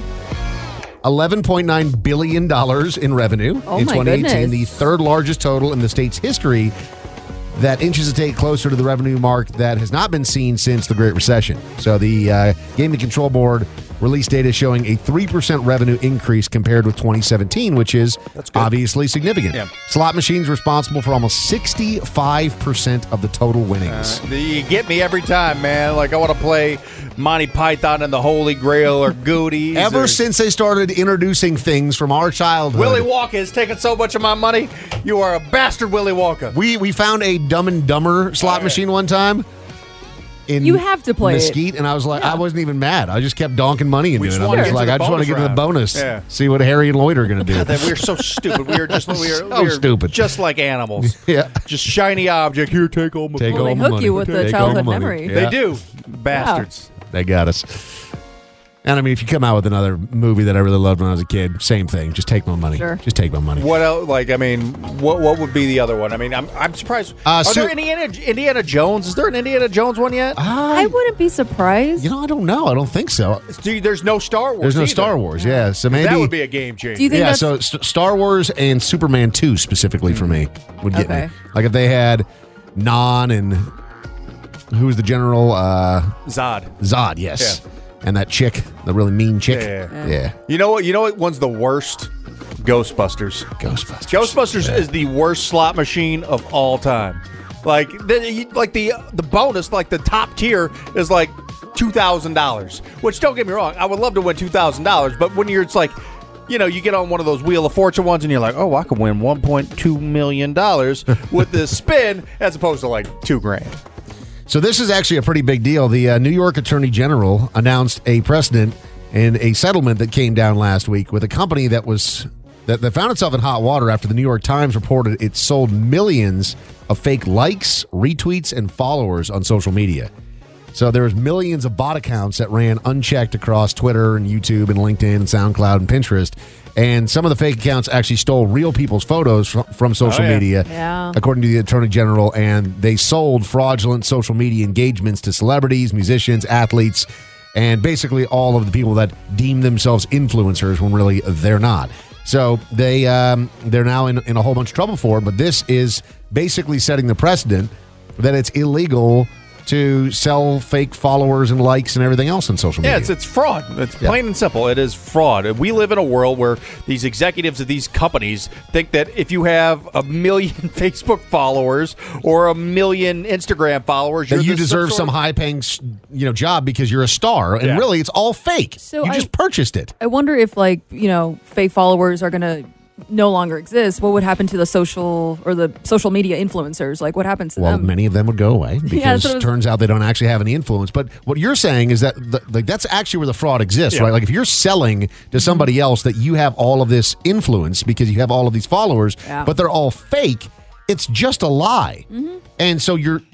B: $11.9 billion in revenue in 2018,
D: goodness.
B: the third largest total in the state's history. That inches a state closer to the revenue mark that has not been seen since the Great Recession. So the Gaming Control Board released data showing a 3% revenue increase compared with 2017, which is obviously significant.
C: Yeah.
B: Slot machines responsible for almost 65% of the total winnings.
C: You get me every time, man. Like, I want to play Monty Python and the Holy Grail or Goodies.
B: Ever since they started introducing things from our childhood.
C: Willy Wonka has taken so much of my money. You are a bastard, Willy Wonka.
B: We found a Dumb and Dumber slot machine one time.
D: You have to play
B: Mesquite, and I was like, I wasn't even mad. I just kept donking money into it. I was like, I just want to get to the bonus.
C: Yeah.
B: See what Harry and Lloyd are going to do.
C: We're so stupid. We are just
B: stupid.
C: Just like animals.
B: Yeah.
C: Just shiny object. Here, take all my money.
D: Well, they hook you with the childhood memory.
C: They do. Bastards.
B: They got us. And I mean, if you come out with another movie that I really loved when I was a kid, same thing. Just take my money.
D: Sure.
B: Just take my money.
C: What else? Like, I mean, what would be the other one? I mean, I'm surprised. Are there Indiana Jones? Is there an Indiana Jones one yet?
D: I wouldn't be surprised.
B: You know, I don't know. I don't think so.
C: Dude, there's no Star Wars.
B: There's no
C: either.
B: Star Wars. Yeah, so maybe
C: that would be a game changer.
D: Do you think
B: so Star Wars and Superman 2 specifically for me would get me. Like if they had Non and who was the general?
C: Zod.
B: Zod, yes.
C: Yeah.
B: And that chick, the really mean chick.
C: Yeah. You know what one's the worst? Ghostbusters. Ghostbusters is the worst slot machine of all time. Like the bonus, like the top tier is like $2,000. Which, don't get me wrong, I would love to win $2,000, but when it's like, you know, you get on one of those Wheel of Fortune ones and you're like, oh, I could win $1.2 million with this spin, as opposed to like $2,000.
B: So this is actually a pretty big deal. The New York Attorney General announced a precedent in a settlement that came down last week with a company that found itself in hot water after the New York Times reported it sold millions of fake likes, retweets, and followers on social media. So there was millions of bot accounts that ran unchecked across Twitter and YouTube and LinkedIn and SoundCloud and Pinterest. And some of the fake accounts actually stole real people's photos from social media, according to the Attorney General, and they sold fraudulent social media engagements to celebrities, musicians, athletes, and basically all of the people that deem themselves influencers when really they're not. So they're now in a whole bunch of trouble for it, but this is basically setting the precedent that it's illegal to sell fake followers and likes and everything else on social media.
C: Yeah, it's fraud. It's plain and simple. It is fraud. We live in a world where these executives of these companies think that if you have 1 million Facebook followers or 1 million Instagram followers,
B: that you deserve some high-paying, job because you're a star, and really it's all fake.
D: So
B: you just purchased it.
D: I wonder if fake followers are going to no longer exist. What would happen to the social media influencers? Like, what happens to them?
B: Well, many of them would go away because it turns out they don't actually have any influence. But what you're saying is that that's actually where the fraud exists, right? Like if you're selling to somebody else that you have all of this influence because you have all of these followers, but they're all fake, it's just a lie. And so you're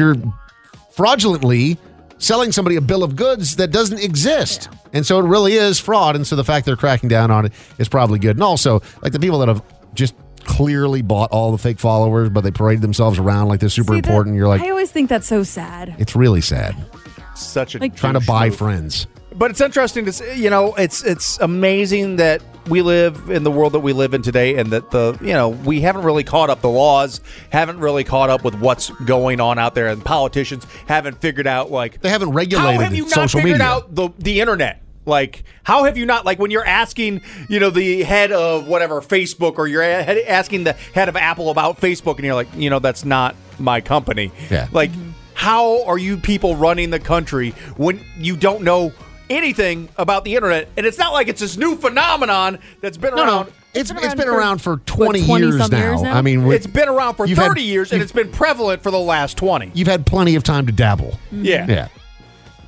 B: fraudulently selling somebody a bill of goods that doesn't exist. And so it really is fraud. And so the fact they're cracking down on it is probably good. And also, like the people that have just clearly bought all the fake followers, but they parade themselves around like they're super important. You're like,
D: I always think that's so sad.
B: It's really sad.
C: Such a
B: trying to buy friends.
C: But it's interesting to see, it's amazing that we live in the world that we live in today, and that we haven't really caught up. The laws haven't really caught up with what's going on out there, and politicians haven't figured out
B: they haven't regulated
C: how have you
B: social
C: not figured
B: media
C: out the internet? Like, how have you not, like, when you're asking, the head of whatever, Facebook, or you're asking the head of Apple about Facebook, and you're like, that's not my company.
B: Yeah.
C: Like, how are you people running the country when you don't know anything about the internet? And it's not like it's this new phenomenon that's been around.
B: No. It's been around for 20 years now. I mean,
C: it's been around for 30 years, and it's been prevalent for the last 20.
B: You've had plenty of time to dabble.
C: Yeah.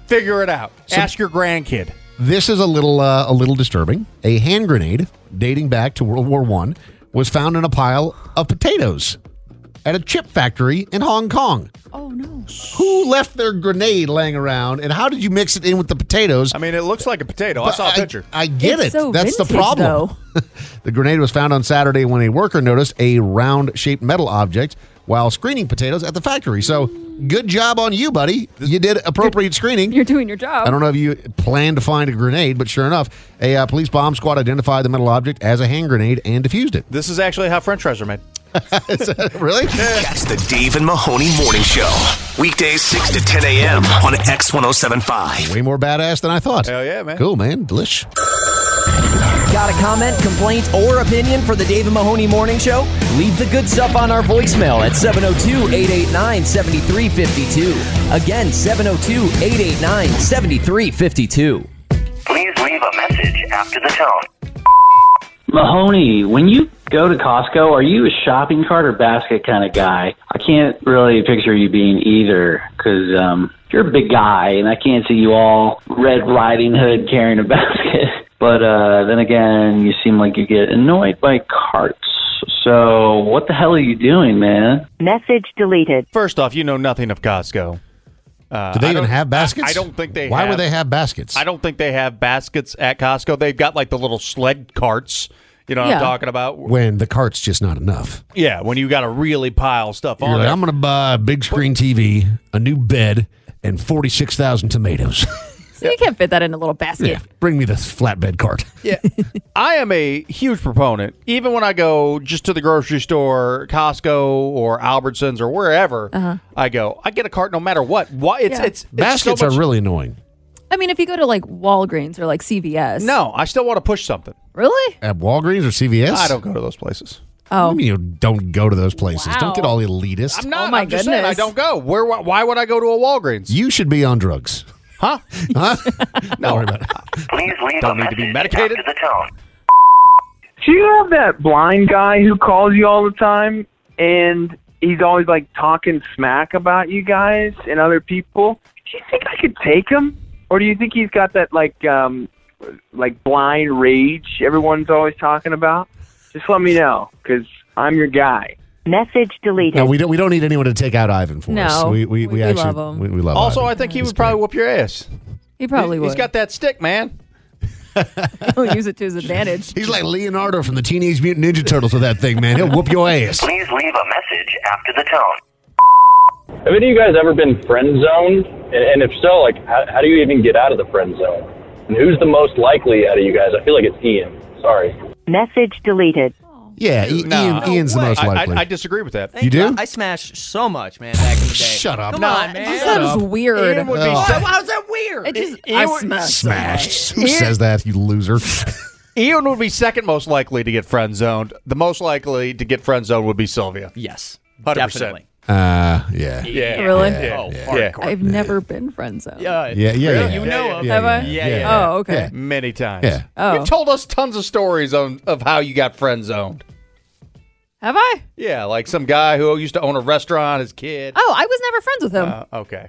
C: Figure it out. Ask your grandkid.
B: This is a little disturbing. A hand grenade dating back to World War I was found in a pile of potatoes at a chip factory in Hong Kong.
D: Oh, no.
B: Who left their grenade laying around, and how did you mix it in with the potatoes?
C: I mean, it looks like a potato. I saw a picture.
B: I get
D: It's
B: it.
D: so
B: That's the
D: vintage,
B: problem. The grenade was found on Saturday when a worker noticed a round-shaped metal object while screening potatoes at the factory. So, good job on you, buddy. You did appropriate screening.
D: You're doing your job.
B: I don't know if you planned to find a grenade, but sure enough, a police bomb squad identified the metal object as a hand grenade and defused it.
C: This is actually how French fries are made.
B: Really?
A: Catch the Dave and Mahoney Morning Show. Weekdays 6 to 10 a.m. on X1075.
B: Way more badass than I thought.
C: Hell yeah, man.
B: Cool, man. Delish.
N: Got a comment, complaint, or opinion for the Dave and Mahoney Morning Show? Leave the good stuff on our voicemail at 702-889-7352. Again, 702-889-7352.
O: Please leave a message after the tone.
F: Mahoney, when you go to Costco, are you a shopping cart or basket kind of guy? I can't really picture you being either because you're a big guy, and I can't see you all Red Riding Hood carrying a basket. But then again, you seem like you get annoyed by carts. So what the hell are you doing, man?
G: Message deleted.
C: First off, you know nothing of Costco.
B: Do they even have baskets?
C: I don't think they
B: Why
C: have.
B: would they have baskets?
C: I don't think they have baskets at Costco. They've got like the little sled carts. You know what I'm talking about?
B: When the cart's just not enough.
C: Yeah, when you got to really pile stuff
B: You're
C: on
B: like,
C: it.
B: I'm going to buy a big screen TV, a new bed, and 46,000 tomatoes.
D: So you can't fit that in a little basket.
B: Yeah, bring me this flatbed cart.
C: Yeah, I am a huge proponent. Even when I go just to the grocery store, Costco or Albertsons or wherever I go, I get a cart no matter what. It's
B: Baskets
C: so much,
B: are really annoying.
D: I mean, if you go to like Walgreens or like CVS.
C: No, I still want to push something.
D: Really?
B: At Walgreens or CVS?
C: I don't go to those places.
D: Oh.
B: What do you mean you don't go to those places?
D: Wow.
B: Don't get all elitist.
C: I'm not.
D: Oh, my
C: I'm just saying I
D: goodness.
C: don't go. Why would I go to a Walgreens?
B: You should be on drugs.
C: Huh?
B: Huh?
C: No.
B: Don't worry about it.
O: Please leave
C: Don't
O: a
C: need to be
O: message
C: medicated.
O: after the tone.
P: Do you have that blind guy who calls you all the time and he's always like talking smack about you guys and other people? Do you think I could take him? Or do you think he's got that like blind rage everyone's always talking about? Just let me know, because I'm your guy.
G: Message deleted.
B: No, we don't need anyone to take out Ivan for us.
D: No,
B: We
D: we
B: actually
D: love him.
B: We love
C: Also,
B: Ivan.
C: I think he would probably whoop your ass.
D: He probably would.
C: He's got that stick, man.
D: He'll use it to his advantage.
B: He's like Leonardo from the Teenage Mutant Ninja Turtles with that thing, man. He'll whoop your ass.
O: Please leave a message after the tone.
Q: Have any of you guys ever been friend zoned? And if so, like, how do you even get out of the friend zone? And who's the most likely out of you guys? I feel like it's Ian. Sorry.
G: Message deleted.
B: Yeah, Ian's the most likely.
C: I disagree with that.
B: You do?
E: I smashed so much, man, back in the day.
B: Shut up.
E: Come on, man.
D: That sounds weird.
C: Ian would be
E: How's that weird?
D: It just,
C: Ian
D: I
C: would-
D: smashed.
B: Smashed. Who says that, you loser?
C: Ian would be second most likely to get friend zoned. The most likely to get friend zoned would be Sylvia.
E: Yes,
C: 100%.
E: definitely.
B: Yeah.
C: Yeah.
D: Really?
C: Yeah.
E: Oh,
D: I've never been friend zoned.
E: Yeah.
B: Yeah.
E: You know
C: yeah,
E: him.
D: Have I?
E: Yeah.
D: Oh, okay.
B: Yeah.
C: Many times.
B: Yeah.
D: Oh.
C: You've told us tons of stories of how you got friend zoned.
D: Have I?
C: Yeah, like some guy who used to own a restaurant, his kid.
D: Oh, I was never friends with him.
C: Okay.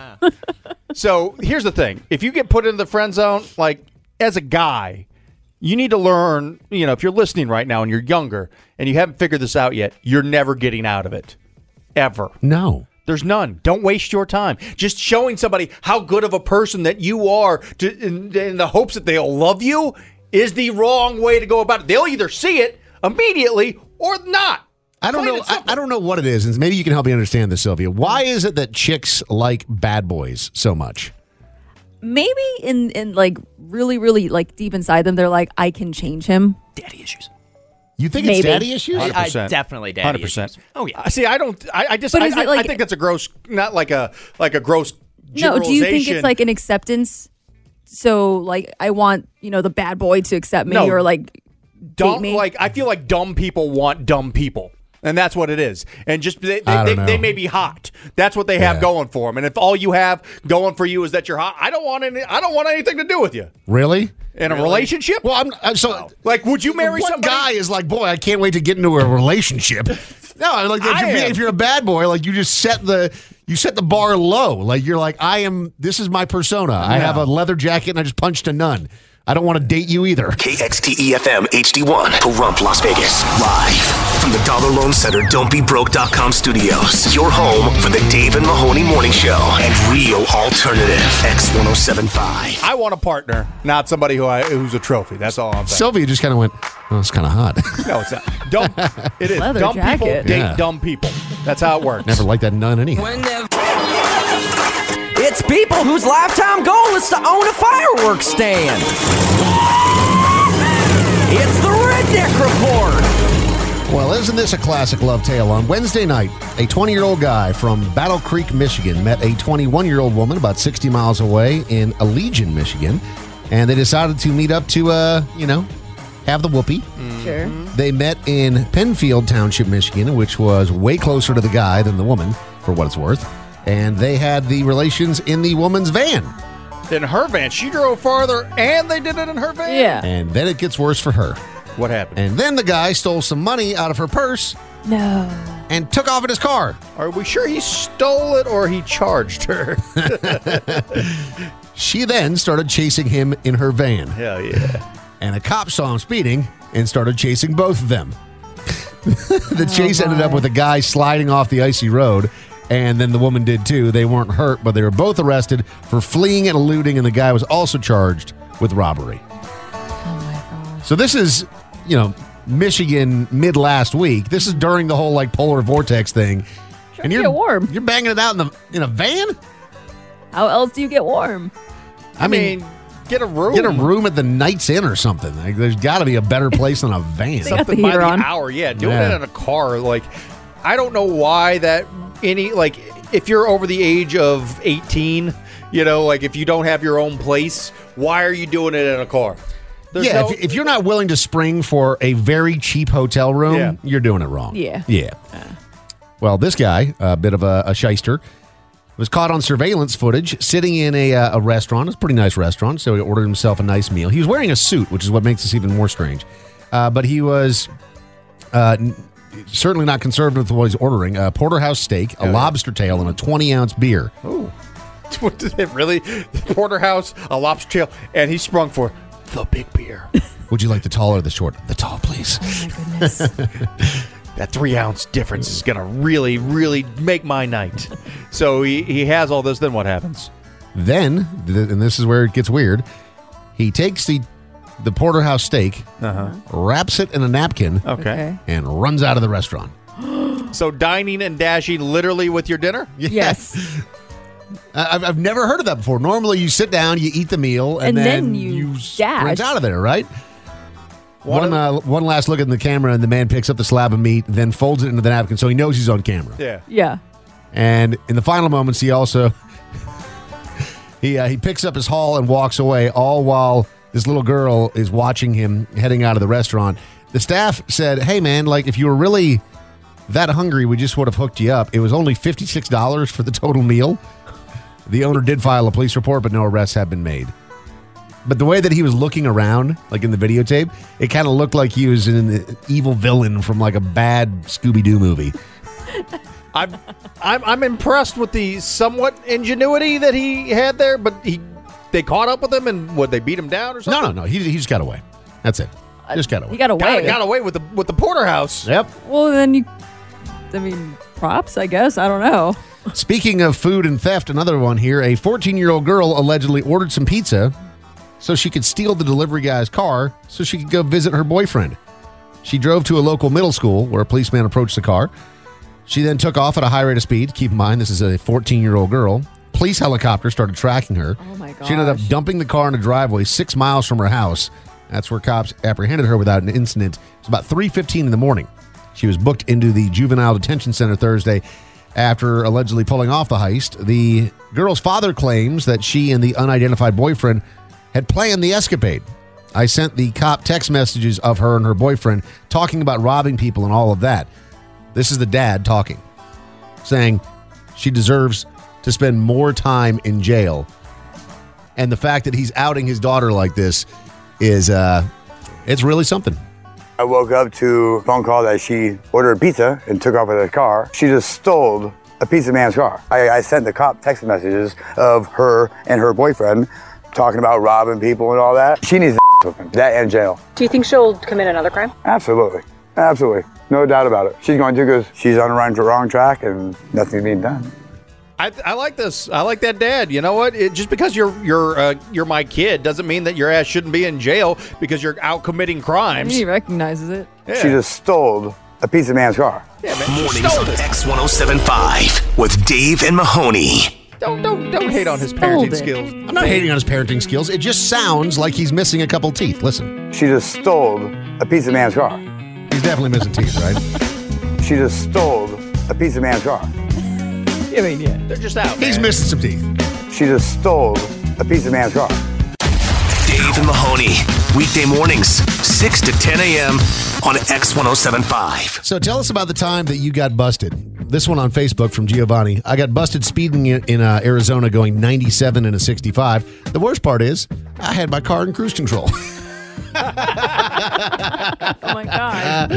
C: So here's the thing. If you get put into the friend zone, like as a guy, you need to learn, if you're listening right now and you're younger and you haven't figured this out yet, you're never getting out of it. Ever.
B: No.
C: There's none. Don't waste your time. Just showing somebody how good of a person that you are in the hopes that they'll love you is the wrong way to go about it. They'll either see it immediately or not.
B: I don't
C: Plain
B: know.
C: and simple.
B: I don't know what it is, and maybe you can help me understand this, Sylvia. Why is it that chicks like bad boys so much?
D: Maybe in like really, really like deep inside them, they're like, I can change him.
E: Daddy issues.
B: You think
D: Maybe.
B: it's daddy issues?
C: 100%.
E: Definitely daddy
C: 100%.
E: issues. Oh, yeah.
C: See, I don't. I just.
D: But is it like-
C: I think that's a gross. Not like a gross.
D: No, do you think
C: generalization.
D: it's like an acceptance? So like, I want the bad boy to accept me,
C: No.
D: or like
C: dumb?
D: date me.
C: Like I feel like dumb people want dumb people. And that's what it is. And just they
B: I don't know.
C: they may be hot. That's what they have going for them. And if all you have going for you is that you're hot, I don't want anything to do with you
B: Really?
C: in a relationship.
B: Well, I'm so.
C: Like, would you marry
B: What
C: somebody?
B: guy is like, boy, I can't wait to get into a relationship? No, like
C: I am.
B: if you're a bad boy, like you just set the You set the bar low. Like, you're like, this is my persona. I have a leather jacket and I just punched a nun. I don't want to date you either.
A: KXTE-FM HD1, Pahrump, Las Vegas. Live from the Dollar Loan Center Don'tBeBroke.com studios. Your home for the Dave and Mahoney Morning Show and Real Alternative X1075.
C: I want a partner, not somebody who's a trophy. That's all I'm saying.
B: Sylvia just kind of went, oh, it's kind of hot.
C: No, it's not. It is.
D: Leather
C: Dumb
D: jacket.
C: people date dumb people. That's how it works.
B: Never liked that nun anyhow.
N: It's people whose lifetime goal is to own a fireworks stand. It's the Redneck Report.
B: Well, isn't this a classic love tale? On Wednesday night, a 20-year-old guy from Battle Creek, Michigan, met a 21-year-old woman about 60 miles away in Allegiant, Michigan, and they decided to meet up to, have the whoopee.
D: Sure.
B: They met in Penfield Township, Michigan, which was way closer to the guy than the woman, for what it's worth. And they had the relations in the woman's van.
C: In her van. She drove farther, and they did it in her van?
D: Yeah.
B: And then it gets worse for her.
C: What happened?
B: And then the guy stole some money out of her purse.
D: No.
B: And took off in his car.
C: Are we sure he stole it or he charged her?
B: She then started chasing him in her van.
C: Hell yeah.
B: And a cop saw him speeding and started chasing both of them. The chase ended up with a guy sliding off the icy road. And then the woman did too. They weren't hurt, but they were both arrested for fleeing and eluding, and the guy was also charged with robbery.
D: Oh my gosh.
B: So this is, Michigan mid last week. This is during the whole polar vortex thing.
D: And you're get warm.
B: You're banging it out in a van?
D: How else do you get warm?
B: I mean,
C: get a room.
B: Get a room at the Knights Inn or something. There's got to be a better place than a van.
D: They got the
C: Something by
D: heater
C: the
D: on.
C: hour. Yeah, doing it in a car. I don't know why that if you're over the age of 18, if you don't have your own place, why are you doing it in a car?
B: If you're not willing to spring for a very cheap hotel room, you're doing it wrong.
D: Yeah.
B: Yeah. Well, this guy, a bit of a shyster, was caught on surveillance footage sitting in a restaurant. It's a pretty nice restaurant, so he ordered himself a nice meal. He was wearing a suit, which is what makes this even more strange. But he was certainly not conservative with what he's ordering. A porterhouse steak, a lobster tail, and a 20-ounce beer.
C: Oh. What did it really? The porterhouse, a lobster tail, and he sprung for the big beer.
B: Would you like the tall or the short? The tall, please.
D: Oh, my goodness.
C: That 3-ounce difference is going to really, really make my night. So he has all this. Then what happens?
B: Then, and this is where it gets weird, he takes the porterhouse steak, wraps it in a napkin,
C: Okay.
B: and runs out of the restaurant.
C: So dining and dashing literally with your dinner?
D: Yes.
B: I've never heard of that before. Normally, you sit down, you eat the meal, and then you
D: dash.
B: sprint out of there, right? One last look at the camera, and the man picks up the slab of meat, then folds it into the napkin, so he knows he's on camera.
C: Yeah.
D: Yeah.
B: And in the final moments, he also he picks up his haul and walks away, all while this little girl is watching him heading out of the restaurant. The staff said, hey, man, if you were really that hungry, we just would have hooked you up. It was only $56 for the total meal. The owner did file a police report, but no arrests have been made. But the way that he was looking around, in the videotape, it kind of looked like he was an evil villain from a bad Scooby-Doo movie.
C: I'm impressed with the somewhat ingenuity that he had there, but they caught up with him and they beat him down or something?
B: No. He just got away. That's it. Just got away.
D: He got away.
C: Got away with the porterhouse.
B: Yep.
D: Well, then props, I guess. I don't know.
B: Speaking of food and theft, another one here. A 14-year-old girl allegedly ordered some pizza so she could steal the delivery guy's car so she could go visit her boyfriend. She drove to a local middle school where a policeman approached the car. She then took off at a high rate of speed. Keep in mind, this is a 14-year-old girl. Police helicopter started tracking her.
D: Oh, my gosh.
B: She ended up dumping the car in a driveway 6 miles from her house. That's where cops apprehended her without an incident. It's about 3:15 in the morning. She was booked into the juvenile detention center Thursday after allegedly pulling off the heist. The girl's father claims that she and the unidentified boyfriend had planned the escapade. I sent the cop text messages of her and her boyfriend talking about robbing people and all of that. This is the dad talking, saying she deserves to spend more time in jail. And the fact that he's outing his daughter like this is, it's really something.
R: I woke up to a phone call that she ordered pizza and took off with her car. She just stole a piece of man's car. I sent the cop text messages of her and her boyfriend talking about robbing people and all that. She needs that and jail.
S: Do you think she'll commit another crime?
R: Absolutely. Absolutely. No doubt about it. She's going to because she's on the wrong track and nothing's being done.
C: I like this. I like that dad. You know what? Just because you're my kid doesn't mean that your ass shouldn't be in jail because you're out committing crimes.
D: He recognizes it.
C: Yeah.
R: She just stole a piece of man's car.
C: Yeah, man.
A: Mornings on X1075 with Dave and Mahoney.
C: Don't hate on his parenting skills.
B: I'm not hating on his parenting skills. It just sounds like he's missing a couple teeth. Listen.
R: She just stole a piece of man's car.
B: He's definitely missing teeth, right?
R: She just stole a piece of man's car.
C: I mean, yeah, they're just out.
B: He's missing some teeth.
R: She just stole a piece of man's car.
A: Dave and Mahoney, weekday mornings, 6 to 10 a.m. on X1075.
B: So tell us about the time that you got busted. This one on Facebook from Giovanni. I got busted speeding in Arizona going 97 in a 65. The worst part is I had my car in cruise control.
D: Oh my God.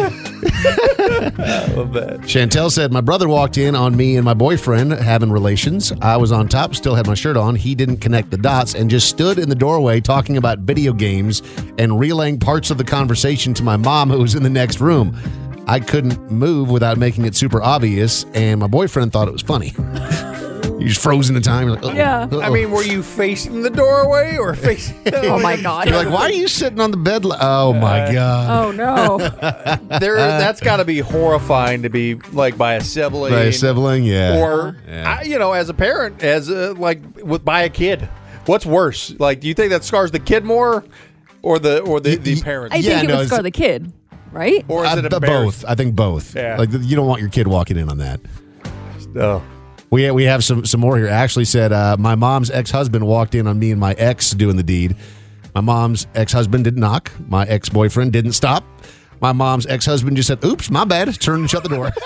C: I love that.
B: Chantel said, my brother walked in on me and my boyfriend having relations. I was on top, still had my shirt on. He didn't connect the dots and just stood in the doorway talking about video games and relaying parts of the conversation to my mom, who was in the next room. I couldn't move without making it super obvious, and my boyfriend thought it was funny. You just frozen in time. You're like,
D: Yeah.
B: uh-oh.
C: I mean, were you facing the doorway or facing?
D: Oh my God.
B: You're like, why are you sitting on the bed? Oh my God.
D: Oh no.
C: That's got to be horrifying to be like by a sibling.
B: By a sibling, yeah.
C: Or as a parent, by a kid. What's worse? Like, do you think that scars the kid more, or the parents?
D: I think it would scar the kid, right?
C: Or is it
B: both? I think both.
C: Yeah.
B: Like, you don't want your kid walking in on that.
C: Oh.
B: We have some more here. Ashley said, my mom's ex-husband walked in on me and my ex doing the deed. My mom's ex-husband didn't knock. My ex-boyfriend didn't stop. My mom's ex-husband just said, oops, my bad. Turned and shut the door.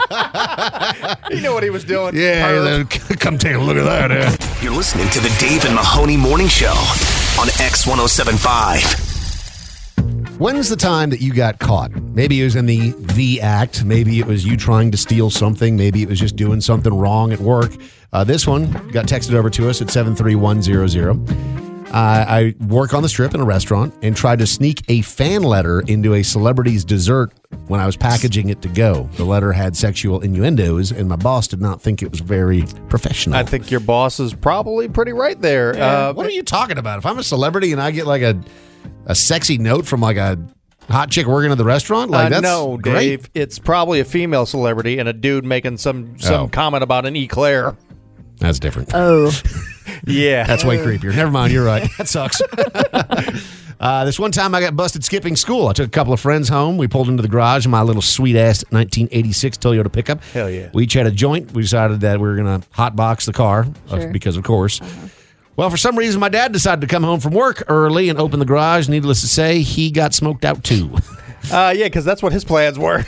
C: You know what he was doing.
B: Yeah, come take a look at that.
A: You're listening to the Dave and Mahoney Morning Show on X1075.
B: When's the time that you got caught? Maybe it was in the act. Maybe it was you trying to steal something. Maybe it was just doing something wrong at work. This one got texted over to us at 73100. I work on the Strip in a restaurant and tried to sneak a fan letter into a celebrity's dessert when I was packaging it to go. The letter had sexual innuendos, and my boss did not think it was very professional.
C: I think your boss is probably pretty right there.
B: What are you talking about? If I'm a celebrity and I get like a sexy note from like a hot chick working at the restaurant, like that's
C: no,
B: great.
C: Dave. It's probably a female celebrity and a dude making some comment about an eclair.
B: That's different.
D: Oh,
C: yeah,
B: that's way creepier. Never mind, you're right. That sucks. This one time I got busted skipping school. I took a couple of friends home. We pulled into the garage in my little sweet ass 1986 Toyota pickup.
C: Hell yeah.
B: We each had a joint. We decided that we were going to hotbox the car because, of course. Well, for some reason, my dad decided to come home from work early and open the garage. Needless to say, he got smoked out too.
C: Yeah, because that's what his plans were.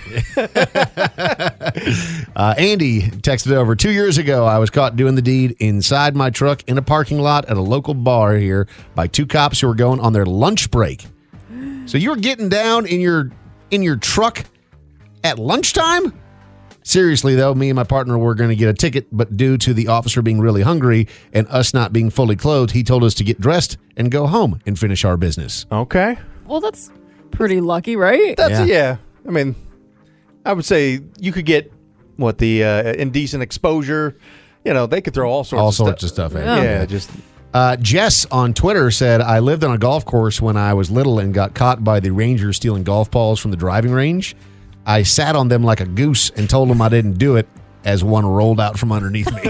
B: Andy texted over. 2 years ago, I was caught doing the deed inside my truck in a parking lot at a local bar here by two cops who were going on their lunch break. So you were getting down in your truck at lunchtime? Seriously, though, me and my partner were going to get a ticket, but due to the officer being really hungry and us not being fully clothed, he told us to get dressed and go home and finish our business.
C: Okay.
D: well, that's pretty lucky, right?
C: That's yeah. I mean, I would say you could get the indecent exposure. You know, they could throw all sorts
B: of stuff in.
C: Yeah, just.
B: Jess on Twitter said, I lived on a golf course when I was little and got caught by the rangers stealing golf balls from the driving range. I sat on them like a goose and told them I didn't do it as one rolled out from underneath me.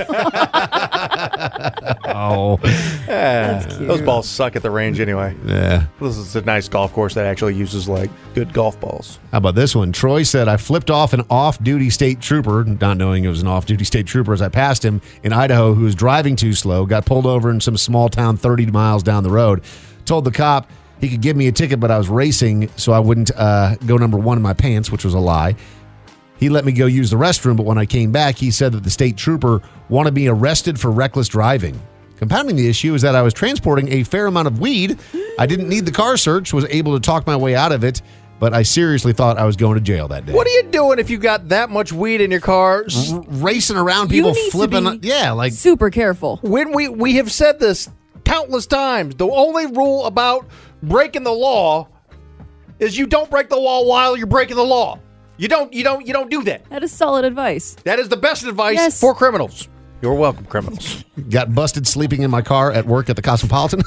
C: Those balls suck at the range anyway.
B: Yeah.
C: This is a nice golf course that actually uses like good golf balls.
B: How about this one? Troy said, I flipped off an off-duty state trooper, not knowing it was an off-duty state trooper as I passed him in Idaho who was driving too slow, got pulled over in some small town 30 miles down the road. Told the cop he could give me a ticket, but I was racing, so I wouldn't go number one in my pants, which was a lie. He let me go use the restroom, but when I came back, he said that the state trooper wanted me arrested for reckless driving. Compounding the issue is that I was transporting a fair amount of weed. I didn't need the car search, was able to talk my way out of it. but I seriously thought I was going to jail that day.
C: What are you doing if you got that much weed in your car?
B: Racing around, people
D: need to
B: flipping.
D: be
B: Yeah, like
D: super careful.
C: When we have said this countless times, the only rule about breaking the law is you don't break the law while you're breaking the law. You don't do that.
D: That is solid advice.
C: That is the best advice for criminals. You're welcome, criminals.
B: got busted sleeping in my car at work at the Cosmopolitan.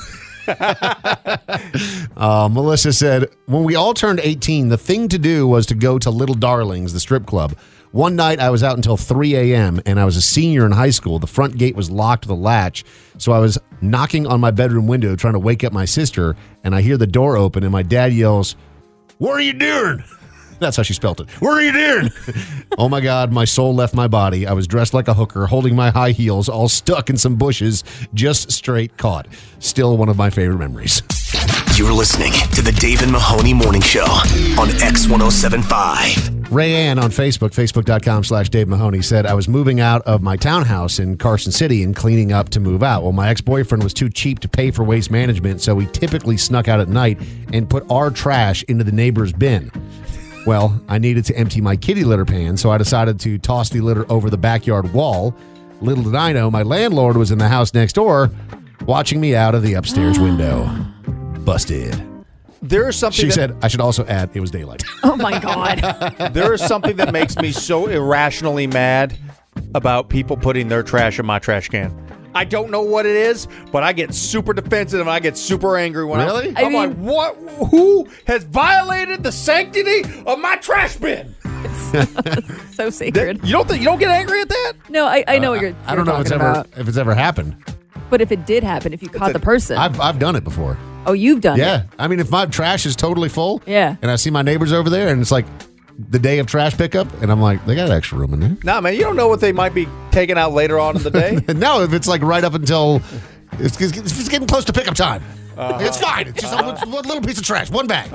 B: Melissa said, when we all turned 18, the thing to do was to go to Little Darlings, the strip club. One night I was out until 3 a.m. and I was a senior in high school. The front gate was locked with a latch, so I was knocking on my bedroom window trying to wake up my sister, and I hear the door open and my dad yells, "What are you doing?" That's how she spelt it. What are you doing? Oh my God, my soul left my body. I was dressed like a hooker, holding my high heels, all stuck in some bushes, just straight caught. Still one of my favorite memories.
A: You're listening to the Dave and Mahoney Morning Show on X1075.
B: Ray Ann on Facebook, facebook.com/Dave Mahoney, said, I was moving out of my townhouse in Carson City and cleaning up to move out. Well, my ex-boyfriend was too cheap to pay for waste management, so he typically snuck out at night and put our trash into the neighbor's bin. Well, I needed to empty my kitty litter pan, so I decided to toss the litter over the backyard wall. Little did I know, my landlord was in the house next door watching me out of the upstairs window. Busted.
C: There is something
B: she said, I should also add, it was daylight.
D: Oh, my God.
C: There is something that makes me so irrationally mad about people putting their trash in my trash can. I don't know what it is, but I get super defensive and I get super angry when
B: really?
C: I'm like, what? Who has violated the sanctity of my trash bin?
D: So sacred.
C: You don't get angry at that?
D: No, I know what you're
B: I don't know if it's ever happened.
D: But if it did happen, if you caught the person.
B: I've done it before.
D: Oh, you've done it?
B: Yeah. I mean, if my trash is totally full,
D: yeah,
B: and I see my neighbors over there and it's like the day of trash pickup, and I'm like, they got extra room in there.
C: Nah, man, you don't know what they might be taking out later on in the day.
B: No, if it's like right up until it's getting close to pickup time. It's fine. It's just one little piece of trash. One bag.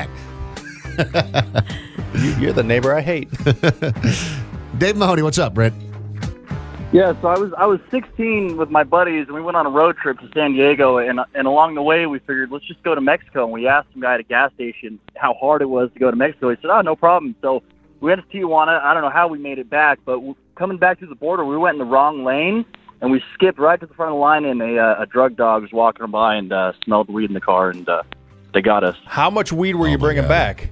C: You're the neighbor I hate.
B: Dave Mahoney, what's up, Brent?
T: Yeah, so I was 16 with my buddies, and we went on a road trip to San Diego, and along the way we figured, let's just go to Mexico, and we asked some guy at a gas station how hard it was to go to Mexico. He said, no problem. So we went to Tijuana. I don't know how we made it back, but coming back through the border, we went in the wrong lane, and we skipped right to the front of the line, and a drug dog was walking by and smelled the weed in the car, and they got us.
C: How much weed were you bringing back?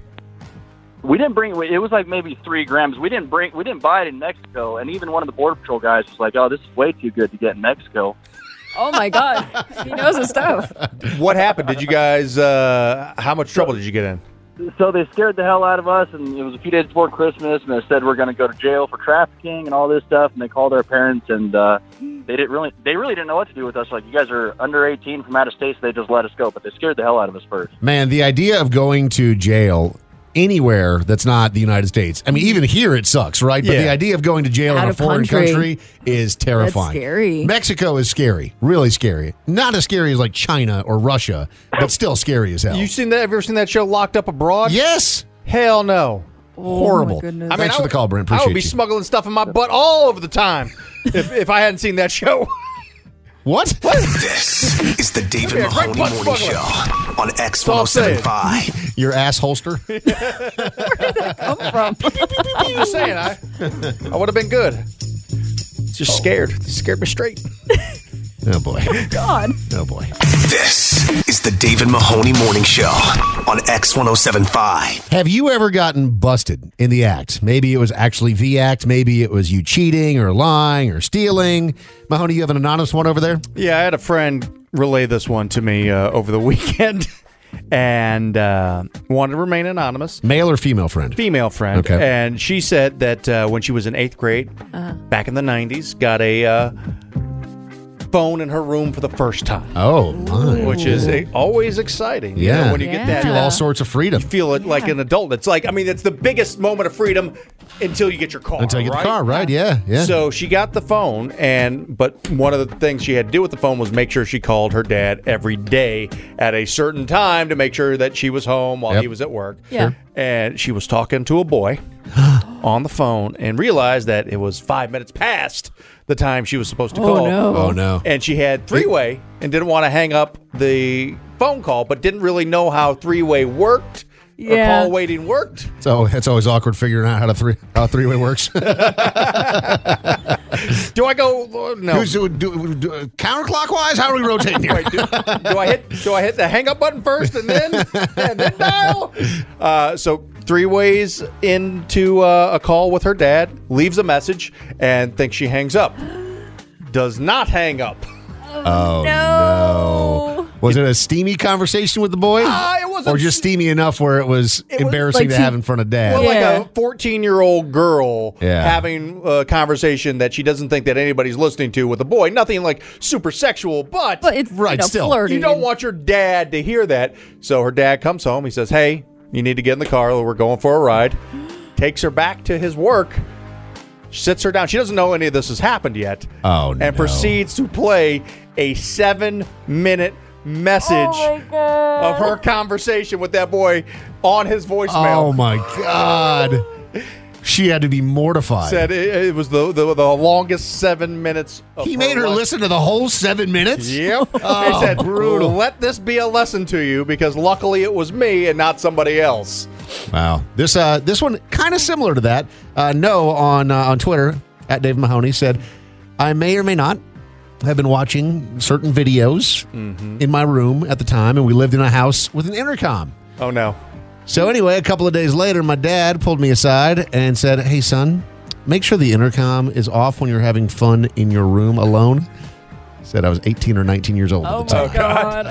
T: We didn't bring it. Was like maybe 3 grams. We didn't buy it in Mexico. And even one of the Border Patrol guys was like, "Oh, this is way too good to get in Mexico."
D: Oh my God, he knows his stuff.
C: What happened? Did you guys? How much trouble did you get in?
T: So they scared the hell out of us, and it was a few days before Christmas, and they said we're going to go to jail for trafficking and all this stuff. And they called our parents, and they really didn't know what to do with us. Like, you guys are under 18 from out of state, so they just let us go. But they scared the hell out of us first.
B: Man, the idea of going to jail anywhere that's not the United States. I mean, even here it sucks, right? But the idea of going to jail in a foreign country is terrifying.
D: That's scary.
B: Mexico is scary, really scary. Not as scary as like China or Russia, but still scary as hell.
C: Have you ever seen that show Locked Up Abroad?
B: Yes.
C: Hell no.
B: Horrible. Thanks for the call, Brent. Appreciate
C: I would be
B: you.
C: smuggling stuff in my butt all over the time if I hadn't seen that show.
B: What?
A: This is the Dave and Mahoney Morning Show on X1075.
B: Your ass holster?
D: Where did that come from?
C: I'm just saying, I would have been good. Just scared. Scared me straight.
B: Oh, boy.
D: God.
B: Oh, boy.
A: This is the Dave and Mahoney Morning Show on X1075.
B: Have you ever gotten busted in the act? Maybe it was actually the act. Maybe it was you cheating or lying or stealing. Mahoney, you have an anonymous one over there?
C: Yeah, I had a friend relay this one to me over the weekend and wanted to remain anonymous.
B: Male or female friend?
C: Female friend.
B: Okay.
C: And she said that when she was in 8th grade, back in the 90s, got a phone in her room for the first time.
B: Oh, my.
C: Which is always exciting. You know, when you get that.
B: You feel all sorts of freedom.
C: You feel it like an adult. It's like, I mean, it's the biggest moment of freedom until you get your car.
B: Until you get the car, right? Yeah.
C: So she got the phone, but one of the things she had to do with the phone was make sure she called her dad every day at a certain time to make sure that she was home while he was at work.
D: Yeah.
C: And she was talking to a boy on the phone and realized that it was 5 minutes past the time she was supposed to call.
B: Oh, no.
C: And she had three-way and didn't want to hang up the phone call, but didn't really know how three-way worked
D: Yeah.
C: call waiting worked.
B: So it's always awkward figuring out how a three-way works.
C: Do I go? No.
B: Counterclockwise? How are we rotating here?
C: Wait, do I hit the hang up button first and then dial? So 3 ways into a call with her dad, leaves a message and thinks she hangs up. Does not hang up.
B: Oh, no. Was it a steamy conversation with the boy?
C: It wasn't.
B: Or just steamy enough where it was embarrassing to have in front of dad?
C: Well, like a 14-year-old girl
B: Yeah.
C: having a conversation that she doesn't think that anybody's listening to with a boy. Nothing like super sexual, but
D: it's flirting.
C: You don't want your dad to hear that. So her dad comes home. He says, "Hey, you need to get in the car. We're going for a ride." Takes her back to his work. Sits her down. She doesn't know any of this has happened yet.
B: Oh, no.
C: And proceeds to play a 7-minute message of her conversation with that boy on his voicemail.
B: Oh, my God. She had to be mortified.
C: Said it was the longest 7 minutes of
B: He made her
C: life.
B: listen to the whole 7 minutes?
C: Yep.
B: Oh,
C: He said,
B: brutal.
C: "Let this be a lesson to you because luckily it was me and not somebody else."
B: Wow. This one kind of similar to that. No on Twitter at Dave Mahoney said, "I may or may not have been watching certain videos in my room at the time, and we lived in a house with an intercom."
C: Oh, no.
B: So anyway, a couple of days later, my dad pulled me aside and said, "Hey, son, make sure the intercom is off when you're having fun in your room alone." Said I was 18 or 19 years old at the time.
D: God.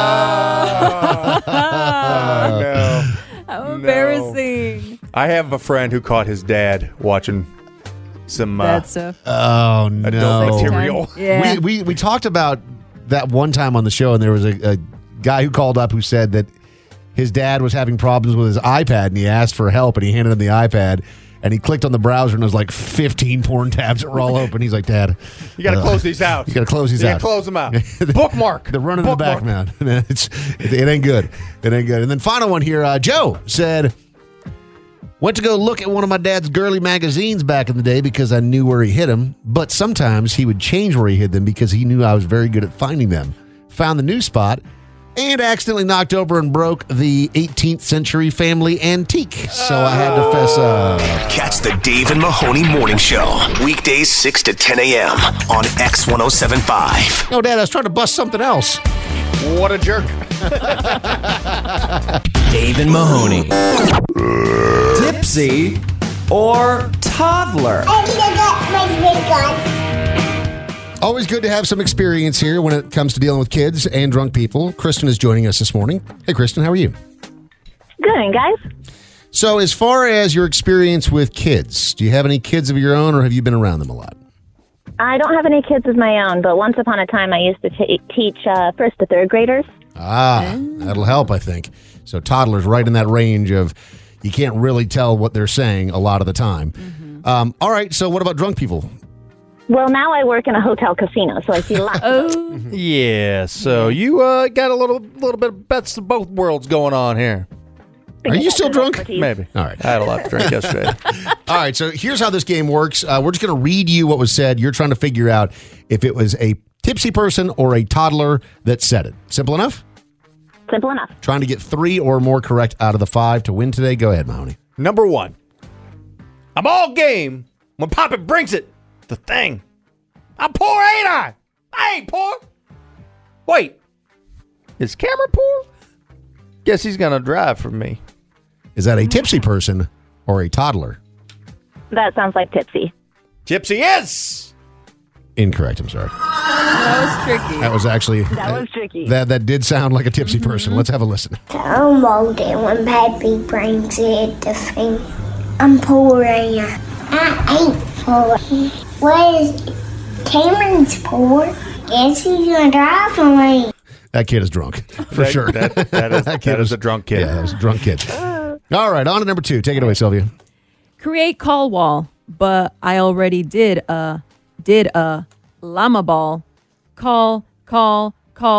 C: No.
D: How embarrassing.
C: I have a friend who caught his dad watching some
D: Bad stuff.
B: Oh, no.
C: adult material.
D: Yeah.
B: We talked about that one time on the show, and there was a guy who called up who said that his dad was having problems with his iPad, and he asked for help, and he handed him the iPad, and he clicked on the browser, and there was like 15 porn tabs that were all open. He's like, "Dad,
C: You got to close these out.
B: You got to close these
C: You
B: out.
C: got to close them out. Bookmark.
B: They're running in the back, man. It ain't good. It ain't good." And then final one here, Joe said, "Went to go look at one of my dad's girly magazines back in the day because I knew where he hid them, but sometimes he would change where he hid them because he knew I was very good at finding them. Found the new spot and accidentally knocked over and broke the 18th century family antique. So I had to fess up."
A: Catch the Dave and Mahoney Morning Show. Weekdays 6 to 10 a.m. on X1075.
B: No, Dad, I was trying to bust something else.
C: What a jerk.
N: Dave and Mahoney. Tipsy or toddler?
B: Always good to have some experience here when it comes to dealing with kids and drunk people. Kristen is joining us this morning. Hey, Kristen, how are you?
H: Good, guys.
B: So as far as your experience with kids, do you have any kids of your own, or have you been around them a lot?
H: I don't have any kids of my own, but once upon a time I used to teach first to third graders.
B: That'll help, I think. So toddlers right in that range of you can't really tell what they're saying a lot of the time. All right, so what about drunk people?
H: Well, now I work in a hotel casino, so I see lots of them.
C: Yeah, so you got a little bit of bets of both worlds going on here.
B: Are you still drunk?
C: Maybe.
B: All right.
C: I had a lot to drink yesterday.
B: All right, so here's how this game works. We're just going to read you what was said. You're trying to figure out if it was a tipsy person or a toddler that said it. Simple enough?
H: Simple enough.
B: Trying to get 3 or more correct out of the 5 to win today. Go ahead, Mahoney.
C: Number 1. I'm all game when Papa brings it. The thing. I'm poor, ain't I? I ain't poor. Wait. Is Cameron poor? Guess he's going to drive for me.
B: Is that a tipsy person or a toddler?
H: That sounds like tipsy.
C: Tipsy is.
B: Incorrect, I'm sorry.
D: That was tricky.
B: That was actually...
H: That was tricky.
B: That did sound like a tipsy person. Let's have a listen.
U: I'm old and when Pappy brings it to thing, I'm poor and I ain't poor. What is Cameron's poor? Guess he's gonna drive for me.
B: That kid is drunk, for sure.
C: That is a drunk kid.
B: Yeah, that was a drunk kid. All right, on to number 2. Take it away, Sylvia.
D: Create call wall, but I already did a llama ball. Call Cabo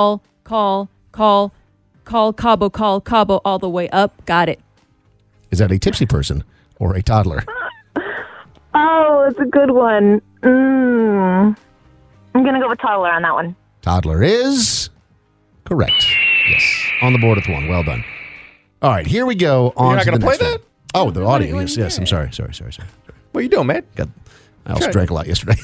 D: all the way up. Got it.
B: Is that a tipsy person or a toddler?
H: Oh, it's a good one. I'm going to go with toddler on that one.
B: Toddler is correct. Yes, on the board with 1. Well done. All right, here we go. On
C: You're not
B: to
C: going
B: the
C: to play
B: next
C: that?
B: one. Oh, the audio. Yes. I'm sorry.
C: What are you doing, man?
B: I also drank a lot yesterday.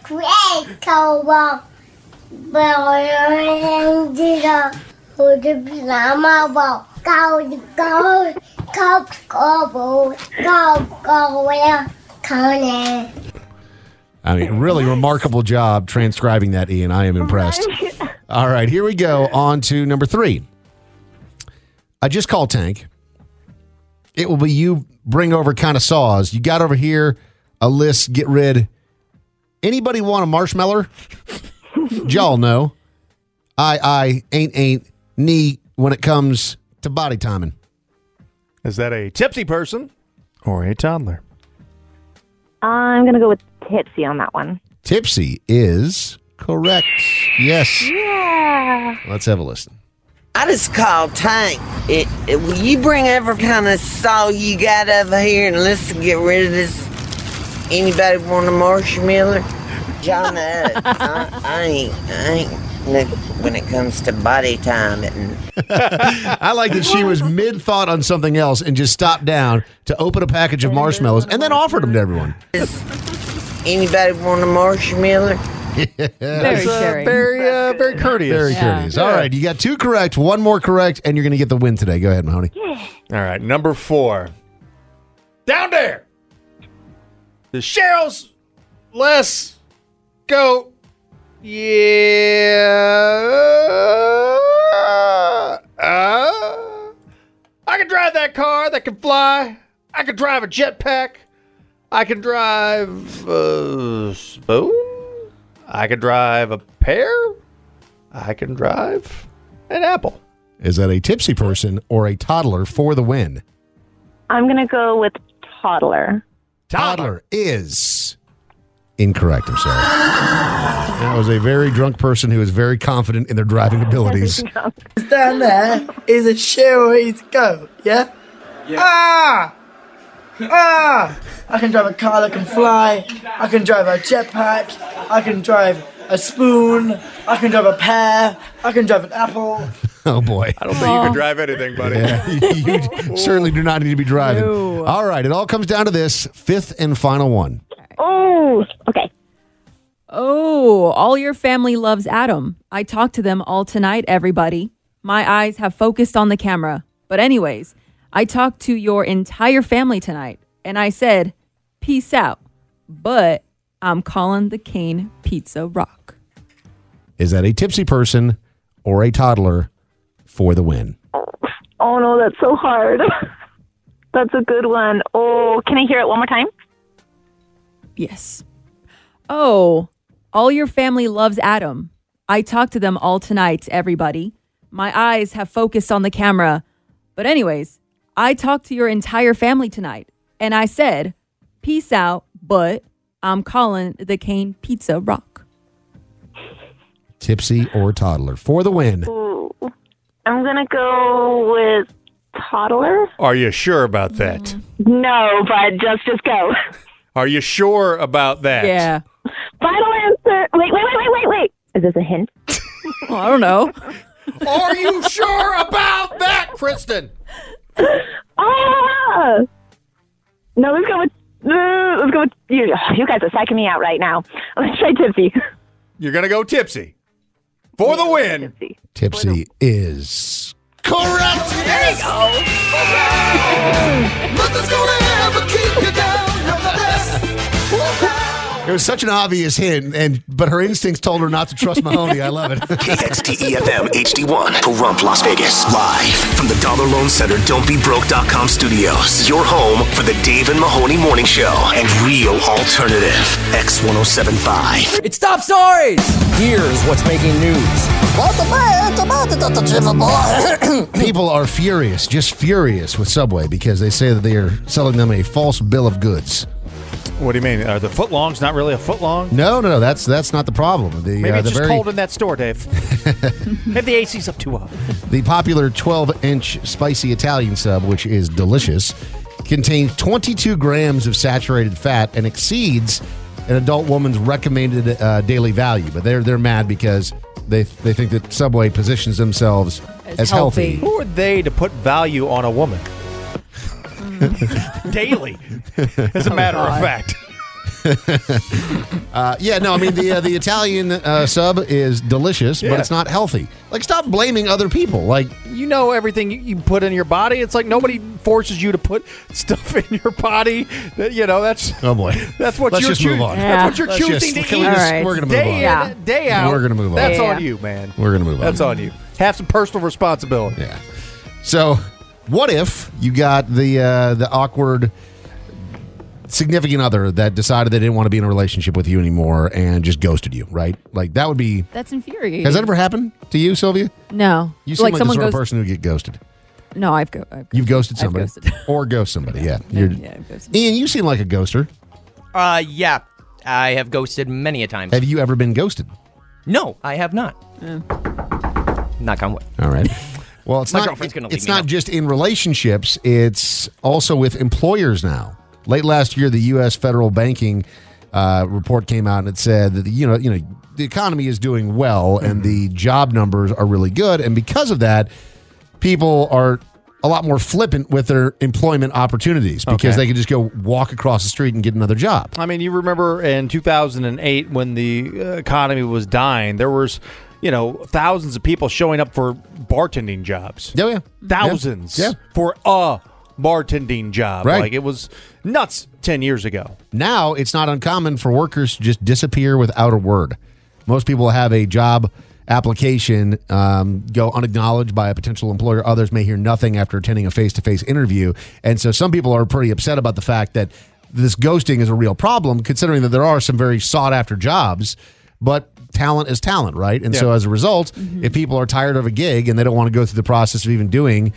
B: I mean, really remarkable job transcribing that, Ian. I am impressed. All right, here we go. On to number 3. I just called Tank. It will be you bring over kind of saws. You got over here a list, get rid. Anybody want a marshmallow? Y'all know. I ain't knee when it comes to body timing.
C: Is that a tipsy person or a toddler?
J: I'm going to go with tipsy on that one.
B: Tipsy is correct. Yes.
J: Yeah.
B: Let's have a listen.
V: I just called Tank. Will you bring every kind of saw you got over here and let's get rid of this? Anybody want a marshmallow? John, I ain't when it comes to body timing.
B: I like that she was mid-thought on something else and just stopped down to open a package of marshmallows and then offered them to everyone.
V: Anybody want a marshmallow?
C: Very courteous.
B: Very courteous. All right, you got 2 correct, 1 more correct, and you're going to get the win today. Go ahead, Mahoney.
J: Yeah.
C: All right, number 4. Down there. The Cheryl's Let's Go. Yeah. I can drive that car that can fly. I can drive a jetpack. I can drive a spoon. I can drive a pear. I can drive an apple.
B: Is that a tipsy person or a toddler for the win?
J: I'm going to go with toddler.
B: Toddler is incorrect. I'm sorry. That was a very drunk person who is very confident in their driving abilities.
W: Down there is a share ready to go, yeah? Ah! I can drive a car that can fly. I can drive a jetpack. I can drive a spoon. I can drive a pear. I can drive an apple.
B: Oh, boy.
C: I don't think you can drive anything, buddy.
B: Yeah, you certainly do not need to be driving.
D: No.
B: All right, it all comes down to this 5th and final one.
J: Oh, okay.
D: Oh, all your family loves Adam. I talked to them all tonight, everybody. My eyes have focused on the camera. But anyways, I talked to your entire family tonight, and I said, peace out. But I'm calling the Cane Pizza Rock.
B: Is that a tipsy person or a toddler for the win?
J: Oh, no, that's so hard. That's a good one. Oh, can I hear it one more time?
D: Yes. Oh, all your family loves Adam. I talked to them all tonight, everybody. My eyes have focused on the camera. But anyways, I talked to your entire family tonight, and I said, peace out, but I'm calling the Cane Pizza Rock.
B: Tipsy or toddler for the win?
J: Ooh. I'm going to go with toddler.
C: Are you sure about that?
J: No, but just go.
C: Are you sure about that?
D: Yeah.
J: Final answer. Wait. Is this a hint?
D: Well, I don't know.
C: Are you sure about that, Kristen?
J: Ah! No, let's go with you. You guys are psyching me out right now. Let's try tipsy.
C: You're going to go tipsy for the win.
B: Tipsy is correct.
W: There you go.
K: Nothing's gonna ever keep you down. You're the best.
B: It was such an obvious hint, but her instincts told her not to trust Mahoney. I love it.
A: KXTEFM HD1, Pahrump, Las Vegas. Live from the Dollar Loan Center Don'tBeBroke.com studios. Your home for the Dave and Mahoney Morning Show and Real Alternative. X1075.
N: It's top stories. Here's what's making news.
B: People are furious, just furious with Subway because they say that they are selling them a false bill of goods.
C: What do you mean? Are the footlongs not really a footlong?
B: No, that's not the problem.
C: Maybe it's just cold in that store, Dave. Maybe the AC's up too high.
B: The popular 12-inch spicy Italian sub, which is delicious, contains 22 grams of saturated fat and exceeds an adult woman's recommended daily value. But they're mad because They think that Subway positions themselves as healthy.
C: Who are they to put value on a woman? Daily, as a matter of fact.
B: Yeah, no, I mean the Italian sub is delicious, but it's not healthy. Like, stop blaming other people. Like,
C: you know, everything you put in your body. It's like nobody forces you to put stuff in your body. You know, that's
B: boy,
C: that's what
B: Let's
C: you're
B: just move on.
C: That's what you're choosing to eat.
B: We're gonna move
C: day
B: on.
C: in, day out.
B: We're gonna move on.
C: That's on you, man.
B: We're gonna move on.
C: That's on you. Have some personal responsibility.
B: Yeah. So, what if you got the awkward significant other that decided they didn't want to be in a relationship with you anymore and just ghosted you, right? Like, that would be...
D: That's infuriating.
B: Has that ever happened to you, Sylvia?
D: No.
B: You seem like the sort of person who get ghosted.
D: No, I've
B: You've ghosted somebody.
D: I've ghosted.
B: Or ghost somebody, yeah.
D: I've ghosted.
B: Ian, you seem like a ghoster.
E: Yeah. I have ghosted many a time.
B: Have you ever been ghosted?
E: No, I have not. Knock on wood.
B: All right. Well, it's
E: My
B: not.
E: girlfriend's gonna leave
B: It's
E: me
B: not
E: now.
B: just in relationships. It's also with employers now. Late last year, the U.S. federal banking report came out and it said that the economy is doing well and the job numbers are really good, and because of that, people are a lot more flippant with their employment opportunities because they can just go walk across the street and get another job.
C: I mean, you remember in 2008 when the economy was dying, there was, thousands of people showing up for bartending jobs.
B: Oh, yeah.
C: Thousands for a bartending job.
B: Right.
C: Like, it was nuts 10 years ago.
B: Now, it's not uncommon for workers to just disappear without a word. Most people have a job application go unacknowledged by a potential employer. Others may hear nothing after attending a face-to-face interview. And so some people are pretty upset about the fact that this ghosting is a real problem, considering that there are some very sought-after jobs, but talent is talent, right? And so as a result, if people are tired of a gig and they don't want to go through the process of even doing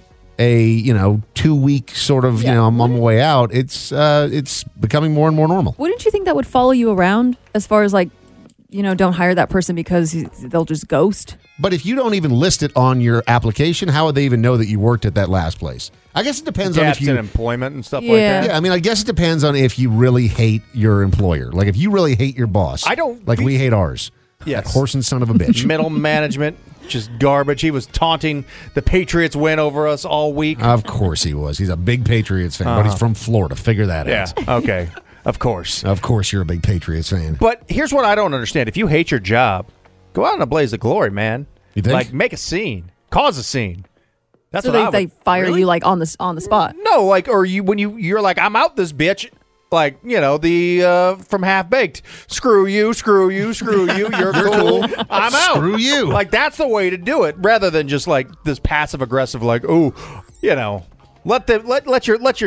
B: a 2-week sort of I'm on my way out, it's becoming more and more normal.
D: Wouldn't you think that would follow you around as far as like, don't hire that person because they'll just ghost?
B: But if you don't even list it on your application, how would they even know that you worked at that last place? I guess it depends on if you
C: in employment and stuff like that.
B: Yeah, I mean, I guess it depends on if you really hate your employer. Like, if you really hate your boss.
C: I don't
B: like we hate ours.
C: Yes.
B: That whoreson son of a bitch.
C: Middle management, just garbage. He was taunting the Patriots win over us all week.
B: Of course he was. He's a big Patriots fan, but he's from Florida. Figure that out.
C: Yeah, okay. Of course.
B: Of course you're a big Patriots fan.
C: But here's what I don't understand. If you hate your job, go out in a blaze of glory, man.
B: You think?
C: Like, make a scene. Cause a scene. That's
D: so
C: what
D: they fire you like on the spot.
C: No, like, or when you're like, I'm out this bitch. Like, the from Half Baked. Screw you, screw you, screw you. You're cool. I'm out.
B: Screw you.
C: Like, that's the way to do it, rather than just like this passive aggressive, like, let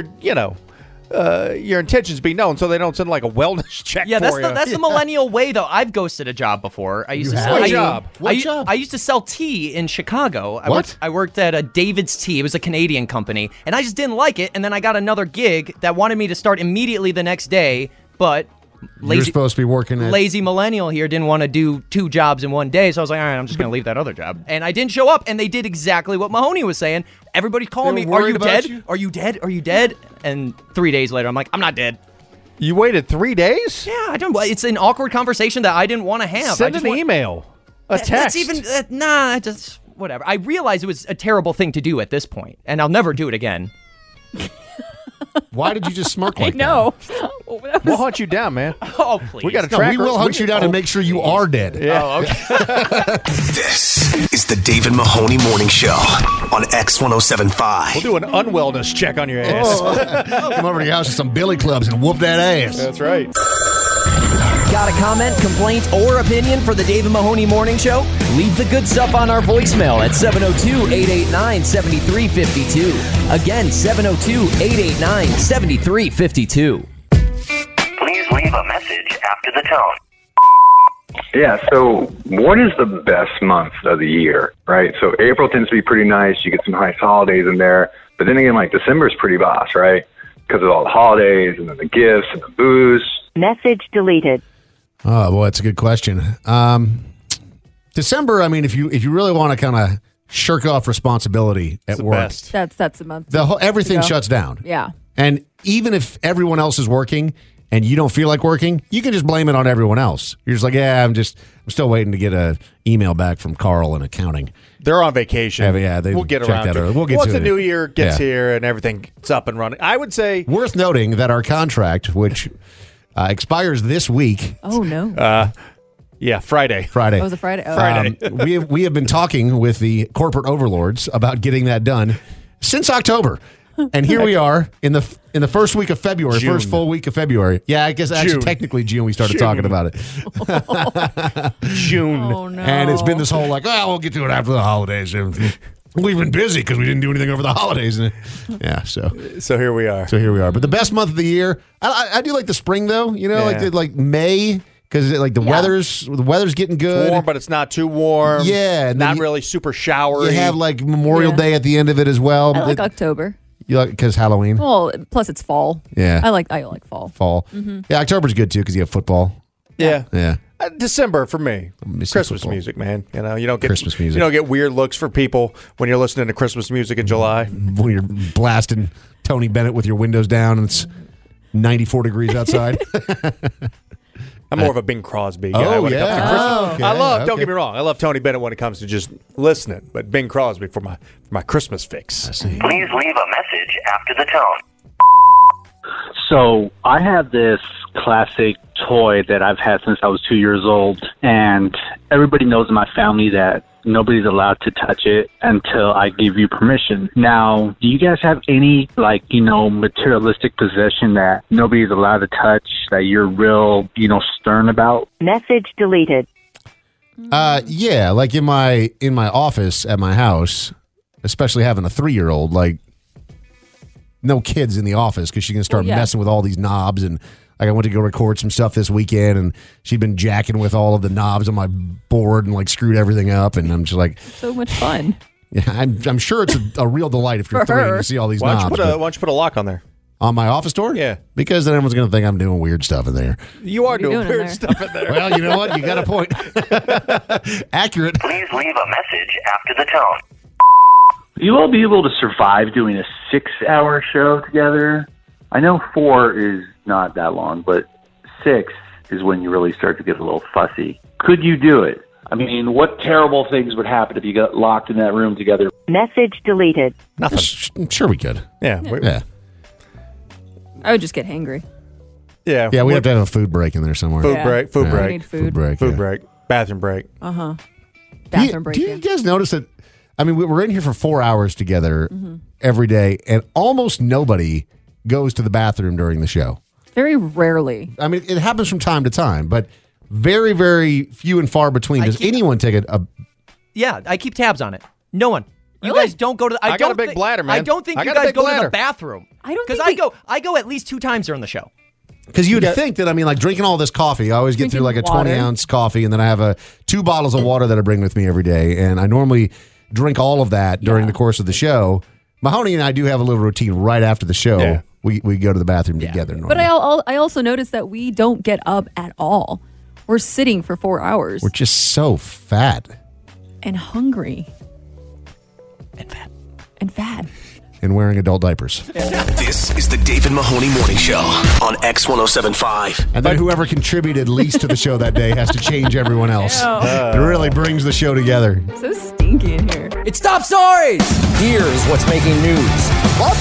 C: your intentions be known so they don't send like a wellness check.
E: Yeah,
C: for
E: that's the millennial way though. I've ghosted a job before. I used to sell
C: What job?
E: What job? I used to sell tea in Chicago. I worked at a David's Tea. It was a Canadian company, and I just didn't like it. And then I got another gig that wanted me to start immediately the next day, but
B: you're supposed to be working at...
E: lazy millennial here didn't want to do 2 jobs in one day, so I was like, all right, I'm just going to leave that other job. And I didn't show up, and they did exactly what Mahoney was saying. Everybody's calling me, are you dead? Are you dead? Are you dead? And 3 days later, I'm like, I'm not dead.
C: You waited 3 days?
E: Yeah, I don't. It's an awkward conversation that I didn't want to have.
C: Send an email, a text.
E: That's even, just whatever. I realized it was a terrible thing to do at this point, and I'll never do it again.
B: Why did you just smirk like
D: that?
C: We'll hunt you down, man.
E: Oh, please.
C: We got a tracker.
B: We will hunt you down and make sure you are dead.
C: Yeah.
E: Oh, okay.
A: This is the Dave and Mahoney Morning Show on X1075.
C: We'll do an unwellness check on your ass.
B: Come over to your house with some billy clubs and whoop that ass.
C: That's right.
N: Got a comment, complaint, or opinion for the Dave and Mahoney Morning Show? Leave the good stuff on our voicemail at 702-889-7352. Again, 702-889-7352.
O: Please leave a message after the tone.
I: Yeah, so what is the best month of the year, right? So April tends to be pretty nice. You get some nice holidays in there. But then again, like December is pretty boss, right? Because of all the holidays and then the gifts and the booze.
G: Message deleted.
B: Oh, boy, that's a good question. December, I mean, if you really want to kind of shirk off responsibility at work,
D: that's the month.
B: everything shuts down.
D: Yeah.
B: And even if everyone else is working, and you don't feel like working, you can just blame it on everyone else. You're just like, yeah, I'm still waiting to get an email back from Carl in accounting.
C: They're on vacation.
B: We'll
C: get around to it.
B: We'll get
C: Once
B: to
C: the
B: it.
C: new year gets here and everything's up and running, I would say
B: worth noting that our contract, which expires this week.
D: Oh no.
C: Yeah, Friday.
D: Oh, it was a Friday. Oh.
B: We have been talking with the corporate overlords about getting that done since October. And here we are in the first week of February,
C: June.
B: first full week of February. Yeah, I guess actually technically June we started talking about it.
C: June.
D: Oh, no.
B: And it's been this whole like, we'll get to it after the holidays. We've been busy because we didn't do anything over the holidays. Yeah, so
C: here we are.
B: But the best month of the year, I do like the spring though. You know,
C: Yeah.
B: like May. Because the weather's getting good.
C: Warm, but it's not too warm.
B: Yeah, and
C: not really super showery.
B: You have like Memorial Day at the end of it as well.
D: I like October.
B: You like because Halloween.
D: Well, plus it's fall.
B: Yeah.
D: I like fall.
B: Fall.
D: Mhm.
B: Yeah, October's good too because you have football.
C: Yeah.
B: Yeah.
C: December for me. Christmas
B: football.
C: music, man. You know, you don't get
B: Christmas music.
C: You don't get weird looks for people when you're listening to Christmas music in July.
B: When you're blasting Tony Bennett with your windows down and it's 94 degrees outside.
C: I'm more of a Bing Crosby
B: Oh,
C: guy when it comes to
B: yeah.
C: Christmas.
B: Oh, okay.
C: I love. Don't
B: Okay.
C: get me wrong. I love Tony Bennett when it comes to just listening, but Bing Crosby for my Christmas fix.
O: Please leave a message after the tone.
F: So I have this classic toy that I've had since I was 2 years old, and everybody knows in my family that nobody's allowed to touch it until I give you permission. Now, do you guys have any, materialistic possession that nobody's allowed to touch that you're real, stern about?
G: Message deleted.
B: Yeah, like in my office at my house, especially having a 3-year-old, like no kids in the office because she's gonna start messing with all these knobs. And like I went to go record some stuff this weekend, and she'd been jacking with all of the knobs on my board and like screwed everything up. And I'm just like,
D: So much fun.
B: yeah, I'm sure it's a real delight if you're
D: For
B: 3
D: her.
B: to see all these
C: Why
B: knobs.
C: don't you put a lock on there?
B: On my office door?
C: Yeah.
B: Because then everyone's going to think I'm doing weird stuff in there.
C: You are
D: What are you
C: doing
D: doing in
C: weird
D: there?
C: stuff in there.
B: Well, you know what? You got a point. Accurate.
O: Please leave a message after the tone.
L: You all be able to survive doing a 6-hour show together? I know 4 is not that long, but 6 is when you really start to get a little fussy. Could you do it? I mean, what terrible things would happen if you got locked in that room together?
G: Message deleted.
C: Nothing.
B: I'm sure we could.
C: Yeah.
B: Yeah.
D: I would just get hangry.
C: Yeah.
B: Yeah, we have to have a food break in there somewhere.
C: Food
D: Yeah.
C: break. Food
B: Yeah.
C: break.
D: We need food.
B: break.
C: Food
B: yeah.
C: break. Bathroom break.
D: Uh-huh.
B: Do
D: Bathroom break.
B: you guys notice that? I mean, we're in here for 4 hours together
D: Mm-hmm.
B: every day, and almost nobody goes to the bathroom during the show.
D: Very rarely.
B: I mean, it happens from time to time, but very, very few and far between. Does anyone take a
E: Yeah, I keep tabs on it. No one. You
D: Really?
E: guys don't go to the.
C: I got a big bladder, man.
E: I don't think
C: I
E: you
C: got a
E: guys
C: big
E: go to
C: bladder.
E: the bathroom.
D: I don't
E: Because
D: think
E: I go at least 2 times during the show.
B: Because you'd think that, I mean, like drinking all this coffee, I always get through like a
D: Drinking
B: 20-ounce coffee, and then I have 2 bottles of water that I bring with me every day, and I normally drink all of that during the course of the show. Mahoney and I do have a little routine right after the show.
C: Yeah.
B: We go to the bathroom together.
D: But
B: Normally.
D: I also noticed that we don't get up at all. We're sitting for 4 hours
B: We're just so fat.
D: and hungry
E: And fat.
D: and fat.
B: And wearing adult diapers.
A: This is the David Mahoney Morning Show on X1075.
B: And then whoever contributed least to the show that day has to change everyone else. It really brings the show together.
D: So stinky in here.
N: It's top stories. Here's what's making news.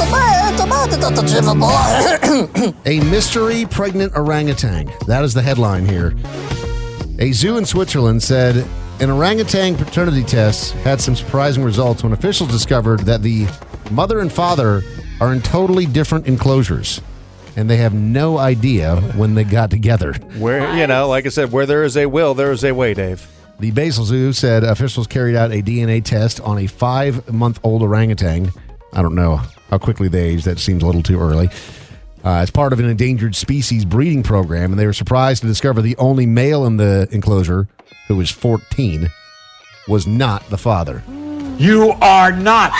B: A mystery pregnant orangutan. That is the headline here. A zoo in Switzerland said an orangutan paternity test had some surprising results when officials discovered that the mother and father are in totally different enclosures. And they have no idea when they got together.
C: Where, like I said, where there is a will, there is a way, Dave.
B: The Basel Zoo said officials carried out a DNA test on a 5-month-old orangutan. I don't know how quickly they age. That seems a little too early. As part of an endangered species breeding program, and they were surprised to discover the only male in the enclosure, who was 14, was not the father.
L: You are not.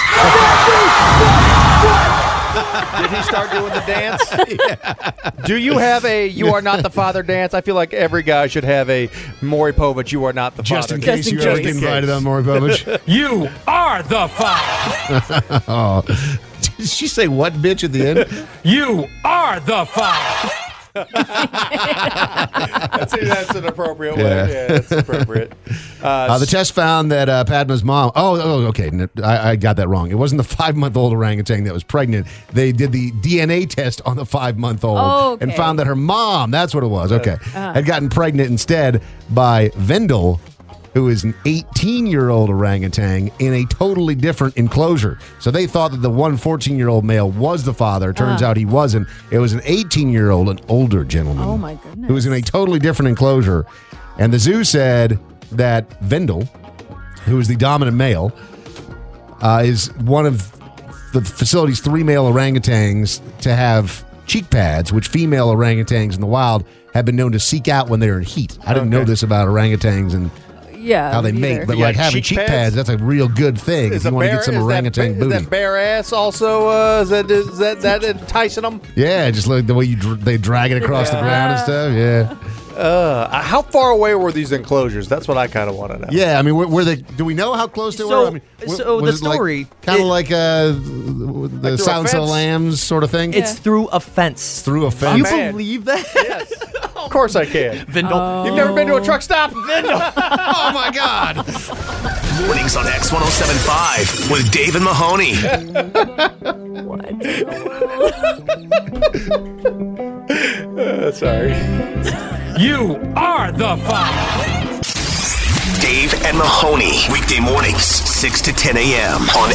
C: Did he start doing the dance? Do you have a "You Are Not the Father" dance? I feel like every guy should have a Maury Povich "You Are Not the
B: Just
C: Father"
B: in
C: dance.
B: case you ever get invited on Maury Povich.
L: You are the father.
B: Oh. Did she say what, bitch, at the end?
L: You are the father.
C: That's an appropriate way. Yeah, that's appropriate.
B: The test found that Padma's mom. Okay. I got that wrong. It wasn't the 5-month-old orangutan that was pregnant. They did the DNA test on the 5-month-old and found that her mom, that's what it was, had gotten pregnant instead by Vendel, who is an 18-year-old orangutan in a totally different enclosure. So they thought that the 14-year-old male was the father. Turns out he wasn't. It was an 18-year-old, an older gentleman.
D: Oh, my goodness.
B: Who was in a totally different enclosure. And the zoo said that Vendel, who is the dominant male, is one of the facility's 3 male orangutans to have cheek pads, which female orangutans in the wild have been known to seek out when they're in heat. I didn't know this about orangutans and how they mate, but like having cheek pads, that's a real good thing if you want to get some orangutan booty.
C: Is that bare ass also? Is that enticing them?
B: Yeah, just like the way they drag it across the ground and stuff. Yeah.
C: How far away were these enclosures? That's what I kind of want to know.
B: Yeah, I mean, were they? Do we know how close they were? I mean,
E: the story
B: kind of like the Silence of the Lambs sort of thing.
E: It's through a fence.
B: Through a fence.
E: Can you believe that?
C: Yes. Of course I can.
E: Vendel.
C: You've never been to a truck stop?
E: Vendel.
B: Oh my God.
A: Mornings on X1075 with Dave and Mahoney.
C: Sorry.
M: You are the father.
A: Dave and Mahoney. Weekday mornings, 6 to 10 a.m. on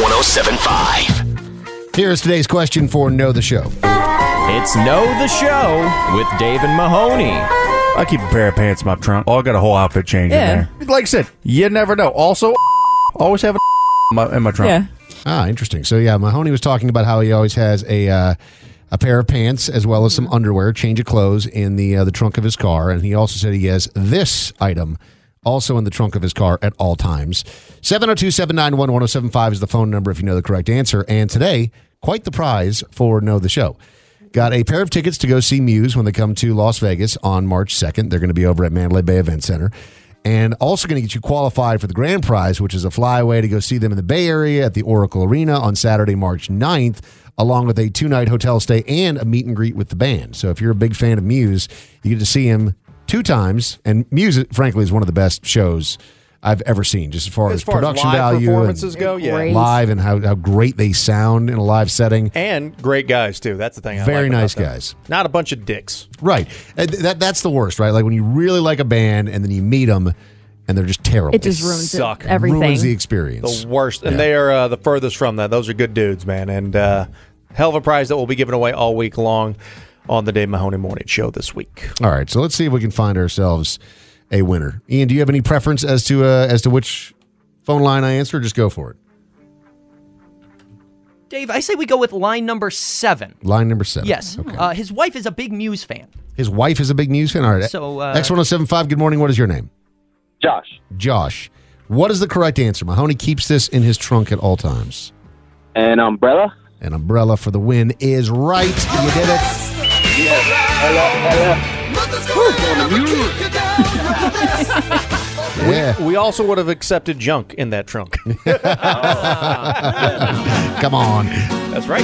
A: X1075.
B: Here's today's question for Know the Show.
N: It's Know the Show with Dave and Mahoney.
C: I keep a pair of pants in my trunk. I got a whole outfit change in there. Like I said, you never know. Also, always have in my trunk.
D: Yeah.
B: Interesting. So, Mahoney was talking about how he always has a pair of pants as well as some underwear, change of clothes in the trunk of his car. And he also said he has this item also in the trunk of his car at all times. 702-791-1075 is the phone number if you know the correct answer. And today, quite the prize for Know the Show. Got a pair of tickets to go see Muse when they come to Las Vegas on March 2nd. They're going to be over at Mandalay Bay Event Center. And also going to get you qualified for the grand prize, which is a flyaway to go see them in the Bay Area at the Oracle Arena on Saturday, March 9th, along with a 2-night hotel stay and a meet and greet with the band. So if you're a big fan of Muse, you get to see him 2 times. And Muse, frankly, is one of the best shows I've ever seen, just as far as production
C: live
B: value
C: performances go,
B: live and how great they sound in a live setting.
C: And great guys, too. That's the thing I
B: Very
C: like
B: nice
C: about them.
B: guys.
C: Not a bunch of dicks.
B: Right. That's the worst, right? Like when you really like a band and then you meet them and they're just terrible.
D: It just ruins everything.
B: Ruins the experience.
C: The worst. And they are the furthest from that. Those are good dudes, man. And hell of a prize that we'll be giving away all week long on the Dave Mahoney Morning Show this week.
B: All right. So let's see if we can find ourselves a winner. Ian, do you have any preference as to which phone line I answer? Or just go for it.
E: Dave, I say we go with line number 7.
B: Line number 7.
E: Yes.
B: Okay.
E: His wife is a big Muse fan.
B: His wife is a big Muse fan? All right.
E: So,
B: X1075, good morning. What is your name?
P: Josh.
B: Josh. What is the correct answer? Mahoney keeps this in his trunk at all times.
P: An umbrella?
B: An umbrella for the win is right. You did it.
P: Yes.
B: Yeah.
C: We also would have accepted junk in that trunk.
B: Come on.
C: That's right.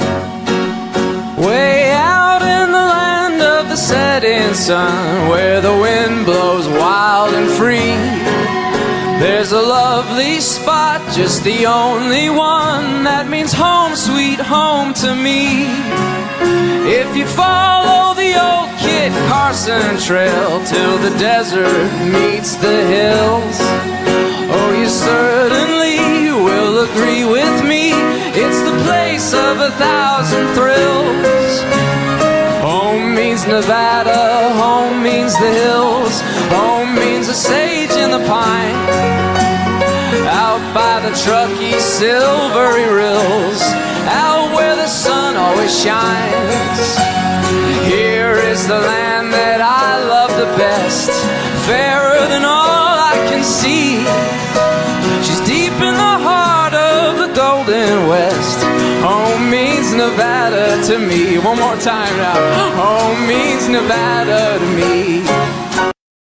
M: Way out in the land of the setting sun, where the wind blows wild and free, there's a lovely spot, just the only one that means home, sweet home to me. If you follow the old Kit Carson trail till the desert meets the hills, oh, you certainly will agree with me, it's the place of 1,000 thrills. Home means Nevada, home means the hills, home means the sage and the pine, out by the Truckee silvery rills, out where the sun always shines. Here is the land that I love the best, fairer than all I can see. She's deep in the heart of the Golden West. Home means Nevada to me. One more time now. Home means Nevada to me.